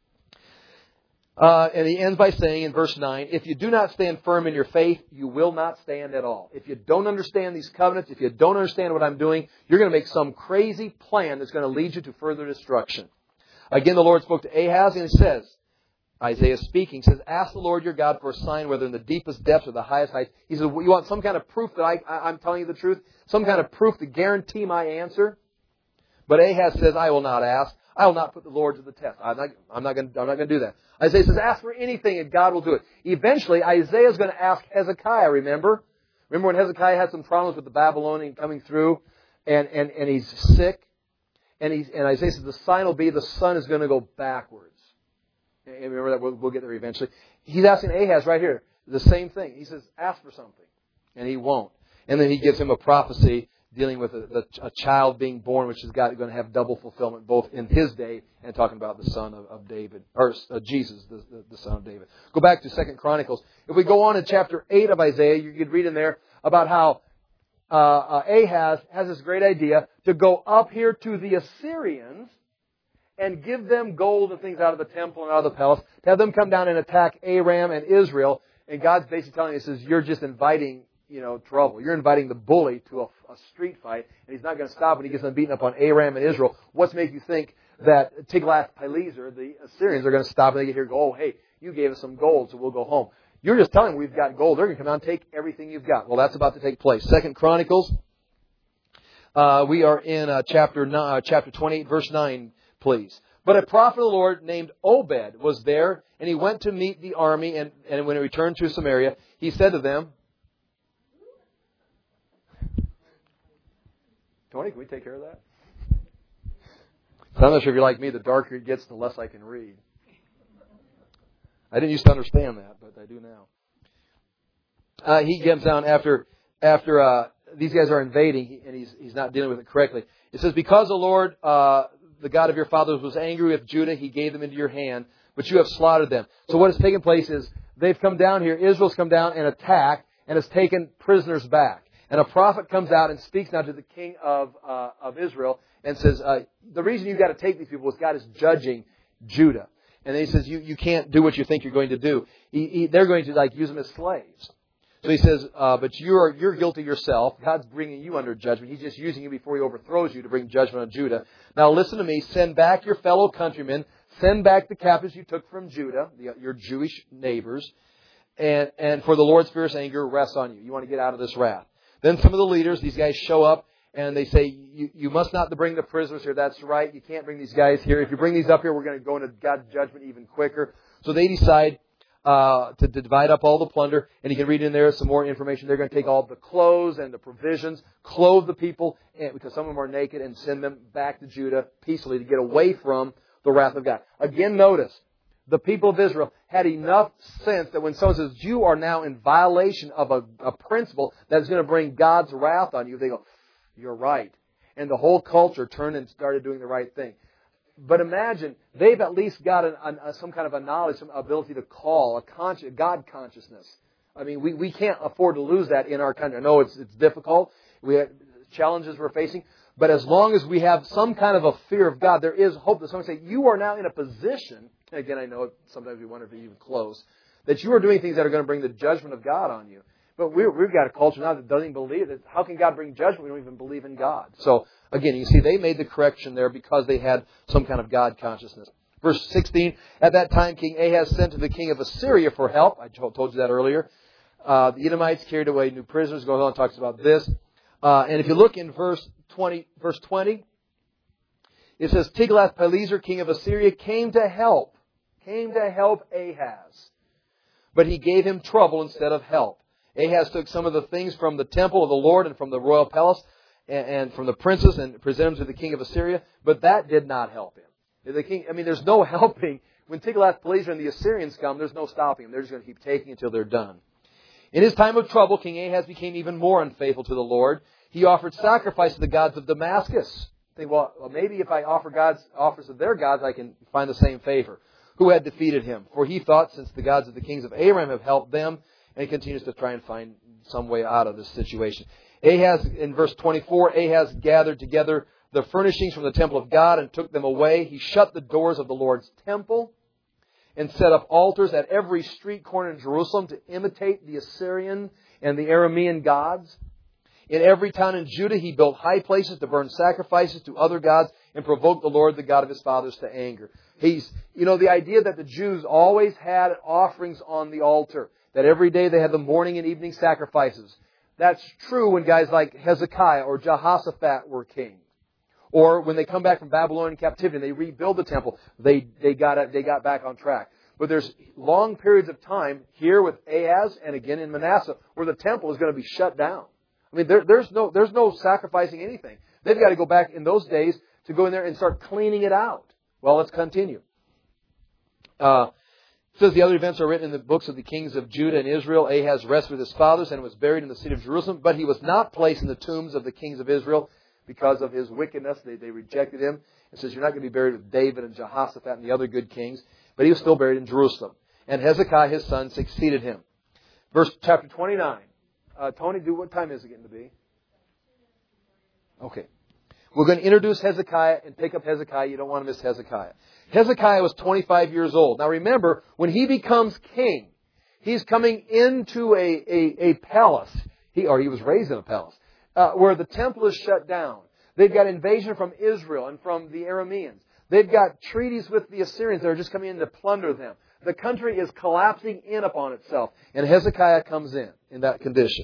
And he ends by saying in verse 9, if you do not stand firm in your faith, you will not stand at all. If you don't understand these covenants, if you don't understand what I'm doing, you're going to make some crazy plan that's going to lead you to further destruction. Again, the Lord spoke to Ahaz and he says, Isaiah speaking, says, ask the Lord your God for a sign, whether in the deepest depths or the highest heights. He says, you want some kind of proof that I'm telling you the truth? Some kind of proof to guarantee my answer? But Ahaz says, I will not ask. I will not put the Lord to the test. I'm not going to do that. Isaiah says, ask for anything and God will do it. Eventually, Isaiah is going to ask Hezekiah, remember? Remember when Hezekiah had some problems with the Babylonian coming through and he's sick? And Isaiah says, the sign will be the sun is going to go backwards. And remember that we'll get there eventually. He's asking Ahaz right here the same thing. He says, ask for something. And he won't. And then he gives him a prophecy dealing with a child being born, which is going to have double fulfillment, both in his day and talking about the son of David, or Jesus, the son of David. Go back to 2 Chronicles. If we go on in chapter 8 of Isaiah, you could read in there about how Ahaz has this great idea to go up here to the Assyrians and give them gold and things out of the temple and out of the palace, to have them come down and attack Aram and Israel. And God's basically telling you, he says, you're just inviting, trouble. You're inviting the bully to a street fight, and he's not going to stop when he gets them beaten up on Aram and Israel. What's make you think that Tiglath-Pileser, the Assyrians, are going to stop and they get here and go, oh, hey, you gave us some gold, so we'll go home. You're just telling them we've got gold. They're going to come down and take everything you've got. Well, that's about to take place. 2 Chronicles, we are in chapter 28, verse 9, please. But a prophet of the Lord named Obed was there, and he went to meet the army, and when he returned to Samaria, he said to them, Tony, can we take care of that? So I'm not sure if you're like me, the darker it gets, the less I can read. I didn't used to understand that, but I do now. He comes down after these guys are invading, and he's not dealing with it correctly. It says, because the Lord, the God of your fathers, was angry with Judah, He gave them into your hand, but you have slaughtered them. So what has taken place is they've come down here, Israel's come down and attacked, and has taken prisoners back. And a prophet comes out and speaks now to the king of Israel and says, the reason you've got to take these people is God is judging Judah. And then he says, you can't do what you think you're going to do. They're going to use them as slaves. So he says, but you're guilty yourself. God's bringing you under judgment. He's just using you before He overthrows you to bring judgment on Judah. Now listen to me. Send back your fellow countrymen. Send back the captives you took from Judah, your Jewish neighbors. And for the Lord's fierce anger rests on you. You want to get out of this wrath. Then some of the leaders, these guys show up and they say, you must not bring the prisoners here. That's right. You can't bring these guys here. If you bring these up here, we're going to go into God's judgment even quicker. So they decide to divide up all the plunder. And you can read in there some more information. They're going to take all the clothes and the provisions, clothe the people, because some of them are naked, and send them back to Judah peacefully to get away from the wrath of God. Again, notice, the people of Israel had enough sense that when someone says, you are now in violation of a principle that's going to bring God's wrath on you, they go, you're right. And the whole culture turned and started doing the right thing. But imagine, they've at least got some kind of a knowledge, some ability to call, a God consciousness. I mean, we can't afford to lose that in our country. I know it's difficult. We have challenges we're facing. But as long as we have some kind of a fear of God, there is hope that someone say, you are now in a position, and again, I know sometimes we wonder if you're even close, that you are doing things that are going to bring the judgment of God on you. But we've got a culture now that doesn't even believe it. How can God bring judgment? We don't even believe in God. So, again, you see, they made the correction there because they had some kind of God consciousness. Verse 16, at that time King Ahaz sent to the king of Assyria for help. I told you that earlier. The Edomites carried away new prisoners. Goes on and talks about this. And if you look in verse 20, it says, Tiglath-Pileser, king of Assyria, came to help Ahaz. But he gave him trouble instead of help. Ahaz took some of the things from the temple of the Lord and from the royal palace and from the princes and presented them to the king of Assyria. But that did not help him. The king, there's no helping. When Tiglath-Pileser and the Assyrians come, there's no stopping them. They're just going to keep taking until they're done. In his time of trouble, King Ahaz became even more unfaithful to the Lord. He offered sacrifice to the gods of Damascus. Think, well, maybe if I offers to their gods, I can find the same favor. Who had defeated him? For he thought, since the gods of the kings of Aram have helped them, and he continues to try and find some way out of this situation. Ahaz, in verse 24, Ahaz gathered together the furnishings from the temple of God and took them away. He shut the doors of the Lord's temple and set up altars at every street corner in Jerusalem to imitate the Assyrian and the Aramean gods. In every town in Judah, he built high places to burn sacrifices to other gods and provoke the Lord, the God of his fathers, to anger. The idea that the Jews always had offerings on the altar, that every day they had the morning and evening sacrifices. That's true when guys like Hezekiah or Jehoshaphat were kings. Or when they come back from Babylonian captivity and they rebuild the temple, they got back on track. But there's long periods of time here with Ahaz and again in Manasseh where the temple is going to be shut down. There's no sacrificing anything. They've got to go back in those days to go in there and start cleaning it out. Well, let's continue. It says the other events are written in the books of the kings of Judah and Israel. Ahaz rested with his fathers and was buried in the city of Jerusalem, but he was not placed in the tombs of the kings of Israel because of his wickedness. They rejected him. It says you're not going to be buried with David and Jehoshaphat and the other good kings, but he was still buried in Jerusalem. And Hezekiah, his son, succeeded him. Chapter 29. Tony, what time is it getting to be? Okay. We're going to introduce Hezekiah and pick up Hezekiah. You don't want to miss Hezekiah. Hezekiah was 25 years old. Now remember, when he becomes king, he's coming into a palace. He was raised in a palace, where the temple is shut down. They've got invasion from Israel and from the Arameans. They've got treaties with the Assyrians that are just coming in to plunder them. The country is collapsing in upon itself. And Hezekiah comes in that condition.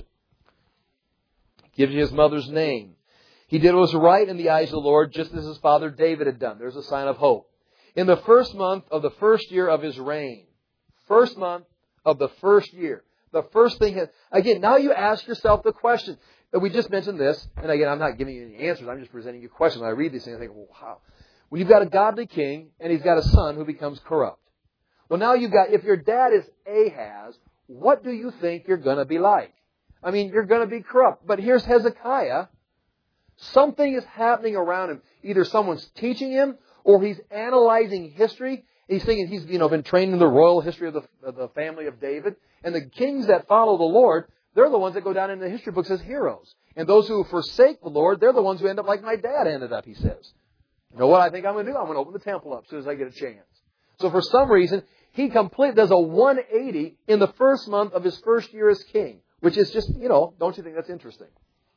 Gives you his mother's name. He did what was right in the eyes of the Lord, just as his father David had done. There's a sign of hope. In the first month of the first year of his reign. First month of the first year. The first thing... Again, now you ask yourself the question. We just mentioned this. And again, I'm not giving you any answers. I'm just presenting you questions. When I read these things, I think, well, how? Well, you've got a godly king, and he's got a son who becomes corrupt. Well, now you've got... If your dad is Ahaz, what do you think you're going to be like? You're going to be corrupt. But here's Hezekiah. Something is happening around him. Either someone's teaching him, or he's analyzing history. He's thinking he's been trained in the royal history of the family of David. And the kings that follow the Lord, they're the ones that go down in the history books as heroes. And those who forsake the Lord, they're the ones who end up like my dad ended up, he says. You know what I think I'm going to do? I'm going to open the temple up as soon as I get a chance. So for some reason, he does a 180 in the first month of his first year as king. Which is just, don't you think that's interesting?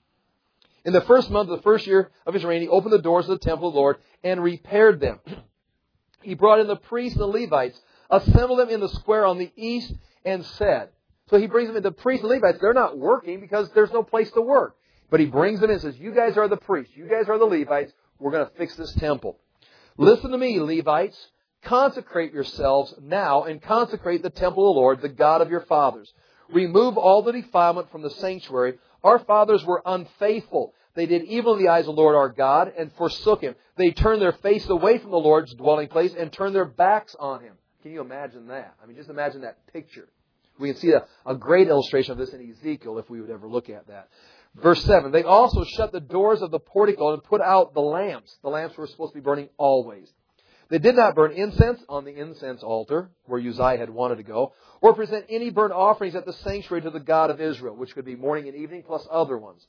In the first month of the first year of his reign, he opened the doors of the temple of the Lord and repaired them. He brought in the priests and the Levites, assembled them in the square on the east, and said. So he brings them in. The priests and Levites, they're not working because there's no place to work. But he brings them in and says, you guys are the priests. You guys are the Levites. We're going to fix this temple. Listen to me, Levites. Consecrate yourselves now and consecrate the temple of the Lord, the God of your fathers. Remove all the defilement from the sanctuary. Our fathers were unfaithful. They did evil in the eyes of the Lord our God and forsook Him. They turned their face away from the Lord's dwelling place and turned their backs on Him. Can you imagine that? Just imagine that picture. We can see a great illustration of this in Ezekiel if we would ever look at that. Verse 7, they also shut the doors of the portico and put out the lamps. The lamps were supposed to be burning always. They did not burn incense on the incense altar, where Uzziah had wanted to go, or present any burnt offerings at the sanctuary to the God of Israel, which could be morning and evening plus other ones.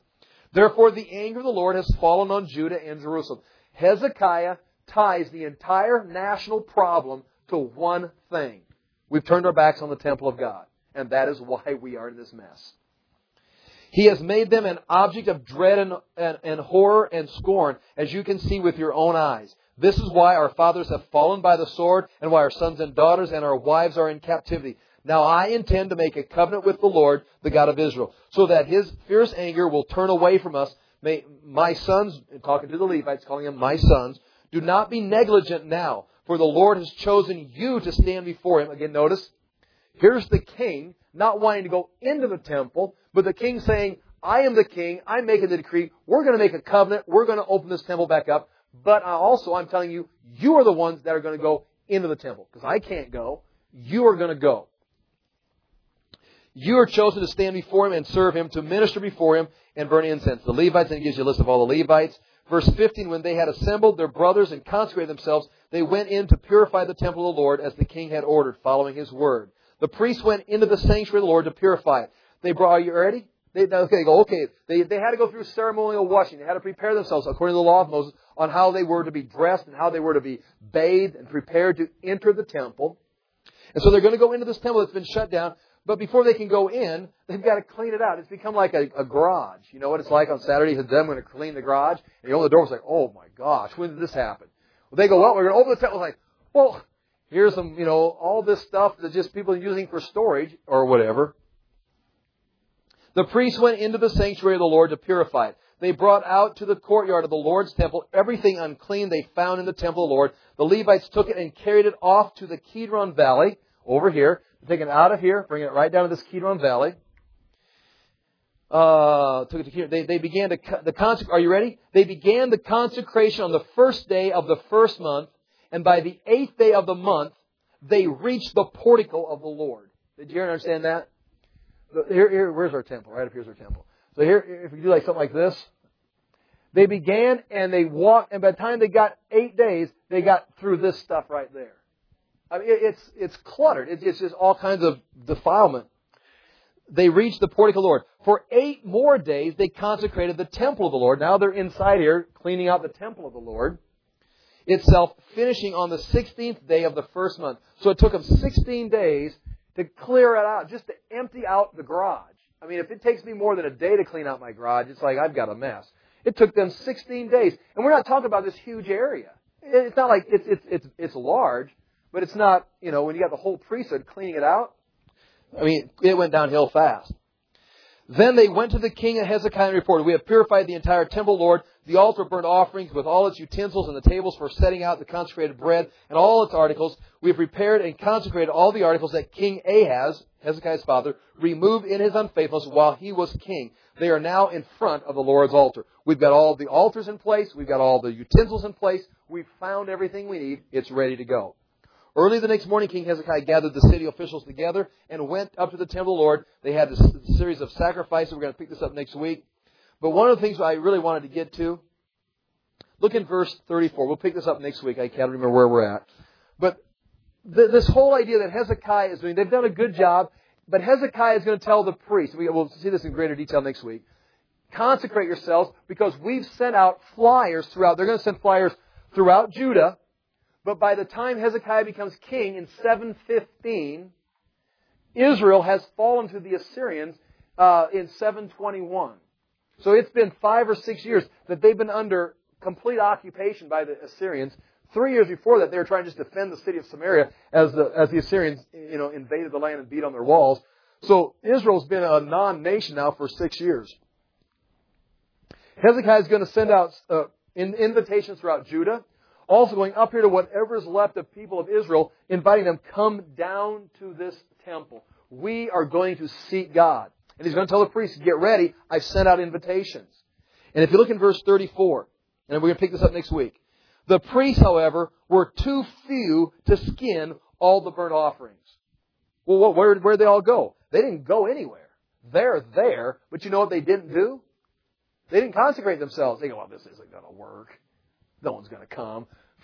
Therefore the anger of the Lord has fallen on Judah and Jerusalem. Hezekiah ties the entire national problem to one thing. We've turned our backs on the temple of God. And that is why we are in this mess. He has made them an object of dread and horror and scorn, as you can see with your own eyes. This is why our fathers have fallen by the sword, and why our sons and daughters and our wives are in captivity. Now I intend to make a covenant with the Lord, the God of Israel, so that His fierce anger will turn away from us. May my sons, talking to the Levites, calling them my sons, do not be negligent now, for the Lord has chosen you to stand before Him. Again, notice, here's the king not wanting to go into the temple, but the king saying, I am the king, I'm making the decree, we're going to make a covenant, we're going to open this temple back up, but I'm telling you, you are the ones that are going to go into the temple, because I can't go, you are going to go. You are chosen to stand before Him and serve Him, to minister before Him and burn incense. The Levites, and He gives you a list of all the Levites. Verse 15, when they had assembled their brothers and consecrated themselves, they went in to purify the temple of the Lord as the king had ordered, following His word. The priests went into the sanctuary of the Lord to purify it. They brought, are you ready? They had to go through ceremonial washing. They had to prepare themselves according to the law of Moses on how they were to be dressed and how they were to be bathed and prepared to enter the temple. And so they're going to go into this temple that's been shut down. But before they can go in, they've got to clean it out. It's become like a garage. You know what it's like on Saturday? I'm going to clean the garage. And you open the door, it's like, oh my gosh, when did this happen? Well, they go, well, we're going to open the temple. It's like, well, here's some, all this stuff that just people are using for storage or whatever. The priests went into the sanctuary of the Lord to purify it. They brought out to the courtyard of the Lord's temple everything unclean they found in the temple of the Lord. The Levites took it and carried it off to the Kidron Valley, over here. Taking it out of here, bringing it right down to this Kidron Valley. Took it to Kidron. They began are you ready? They began the consecration on the first day of the first month, and by the 8th day of the month, they reached the portico of the Lord. Did you understand that? Where's our temple? Right up here's our temple. So here, if we do like something like this, they began and they walked, and by the time they got 8 days, they got through this stuff right there. I mean, it's cluttered. It's just all kinds of defilement. They reached the portico of the Lord. For 8 more days, they consecrated the temple of the Lord. Now they're inside here, cleaning out the temple of the Lord itself, finishing on the 16th day of the first month. So it took them 16 days to clear it out, just to empty out the garage. I mean, if it takes me more than a day to clean out my garage, it's like I've got a mess. It took them 16 days. And we're not talking about this huge area. It's not like it's large. But it's not, when you got the whole priesthood cleaning it out, I mean, it went downhill fast. Then they went to the king and Hezekiah and reported, we have purified the entire temple, Lord, the altar of burnt offerings with all its utensils and the tables for setting out the consecrated bread and all its articles. We have prepared and consecrated all the articles that King Ahaz, Hezekiah's father, removed in his unfaithfulness while he was king. They are now in front of the Lord's altar. We've got all the altars in place. We've got all the utensils in place. We've found everything we need. It's ready to go. Early the next morning, King Hezekiah gathered the city officials together and went up to the temple of the Lord. They had this series of sacrifices. We're going to pick this up next week. But one of the things I really wanted to get to, look in verse 34. We'll pick this up next week. I can't remember where we're at. But this whole idea that Hezekiah is doing, they've done a good job, but Hezekiah is going to tell the priests, we'll see this in greater detail next week, consecrate yourselves because we've sent out flyers throughout. They're going to send flyers throughout Judah. But by the time Hezekiah becomes king in 715, Israel has fallen to the Assyrians in 721. So it's been 5 or 6 years that they've been under complete occupation by the Assyrians. 3 years before that, they were trying to just defend the city of Samaria as the Assyrians, invaded the land and beat on their walls. So Israel's been a non-nation now for 6 years. Hezekiah is going to send out invitations throughout Judah. Also going up here to whatever is left of people of Israel, inviting them, come down to this temple. We are going to seek God. And he's going to tell the priests, get ready. I've sent out invitations. And if you look in verse 34, and we're going to pick this up next week. The priests, however, were too few to skin all the burnt offerings. Well, where'd they all go? They didn't go anywhere. They're there, but you know what they didn't do? They didn't consecrate themselves. They go, well, this isn't going to work. No one's going to come.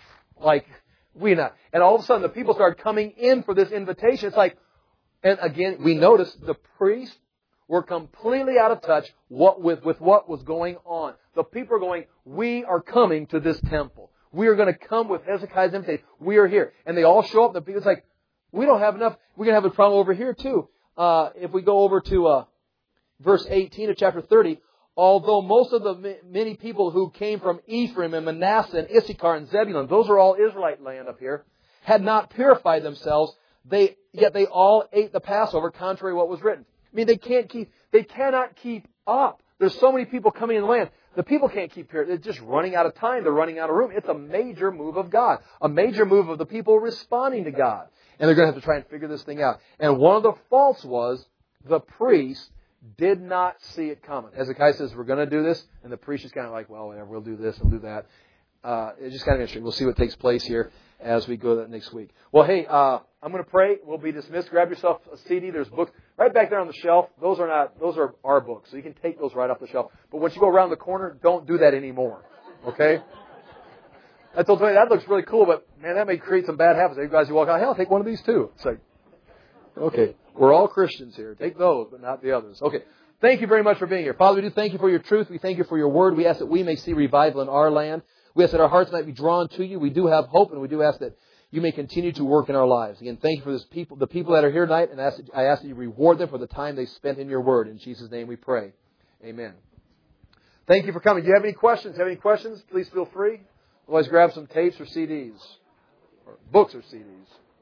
And all of a sudden the people started coming in for this invitation. It's like, and again, we notice the priests were completely out of touch with what was going on. The people are going, we are coming to this temple. We are going to come with Hezekiah's invitation. We are here. And they all show up. The people's like, we don't have enough. We're going to have a problem over here too. If we go over to verse 18 of chapter 30, although most of the many people who came from Ephraim and Manasseh and Issachar and Zebulun, those are all Israelite land up here, had not purified themselves, yet they all ate the Passover contrary to what was written. I mean, they cannot keep up. There's so many people coming in the land. The people can't keep here. They're just running out of time. They're running out of room. It's a major move of God. A major move of the people responding to God. And they're going to have to try and figure this thing out. And one of the faults was the priest did not see it coming. Hezekiah says, we're going to do this. And the priest is kind of like, well, whatever, we'll do this and do that. It's just kind of interesting. We'll see what takes place here as we go next week. Well, hey, I'm going to pray. We'll be dismissed. Grab yourself a CD. There's books right back there on the shelf. Those are our books. So you can take those right off the shelf. But once you go around the corner, don't do that anymore. Okay? I told you, that looks really cool, but man, that may create some bad habits. You guys, you walk out, hey, I'll take one of these too. It's like, okay, we're all Christians here. Take those, but not the others. Okay. Thank you very much for being here. Father, we do thank you for your truth. We thank you for your word. We ask that we may see revival in our land. We ask that our hearts might be drawn to you. We do have hope, and we do ask that you may continue to work in our lives. Again, thank you for the people that are here tonight, and I ask that you reward them for the time they spent in your word. In Jesus' name we pray. Amen. Thank you for coming. Do you have any questions? Please feel free. Otherwise, grab some tapes or CDs. Or books or CDs.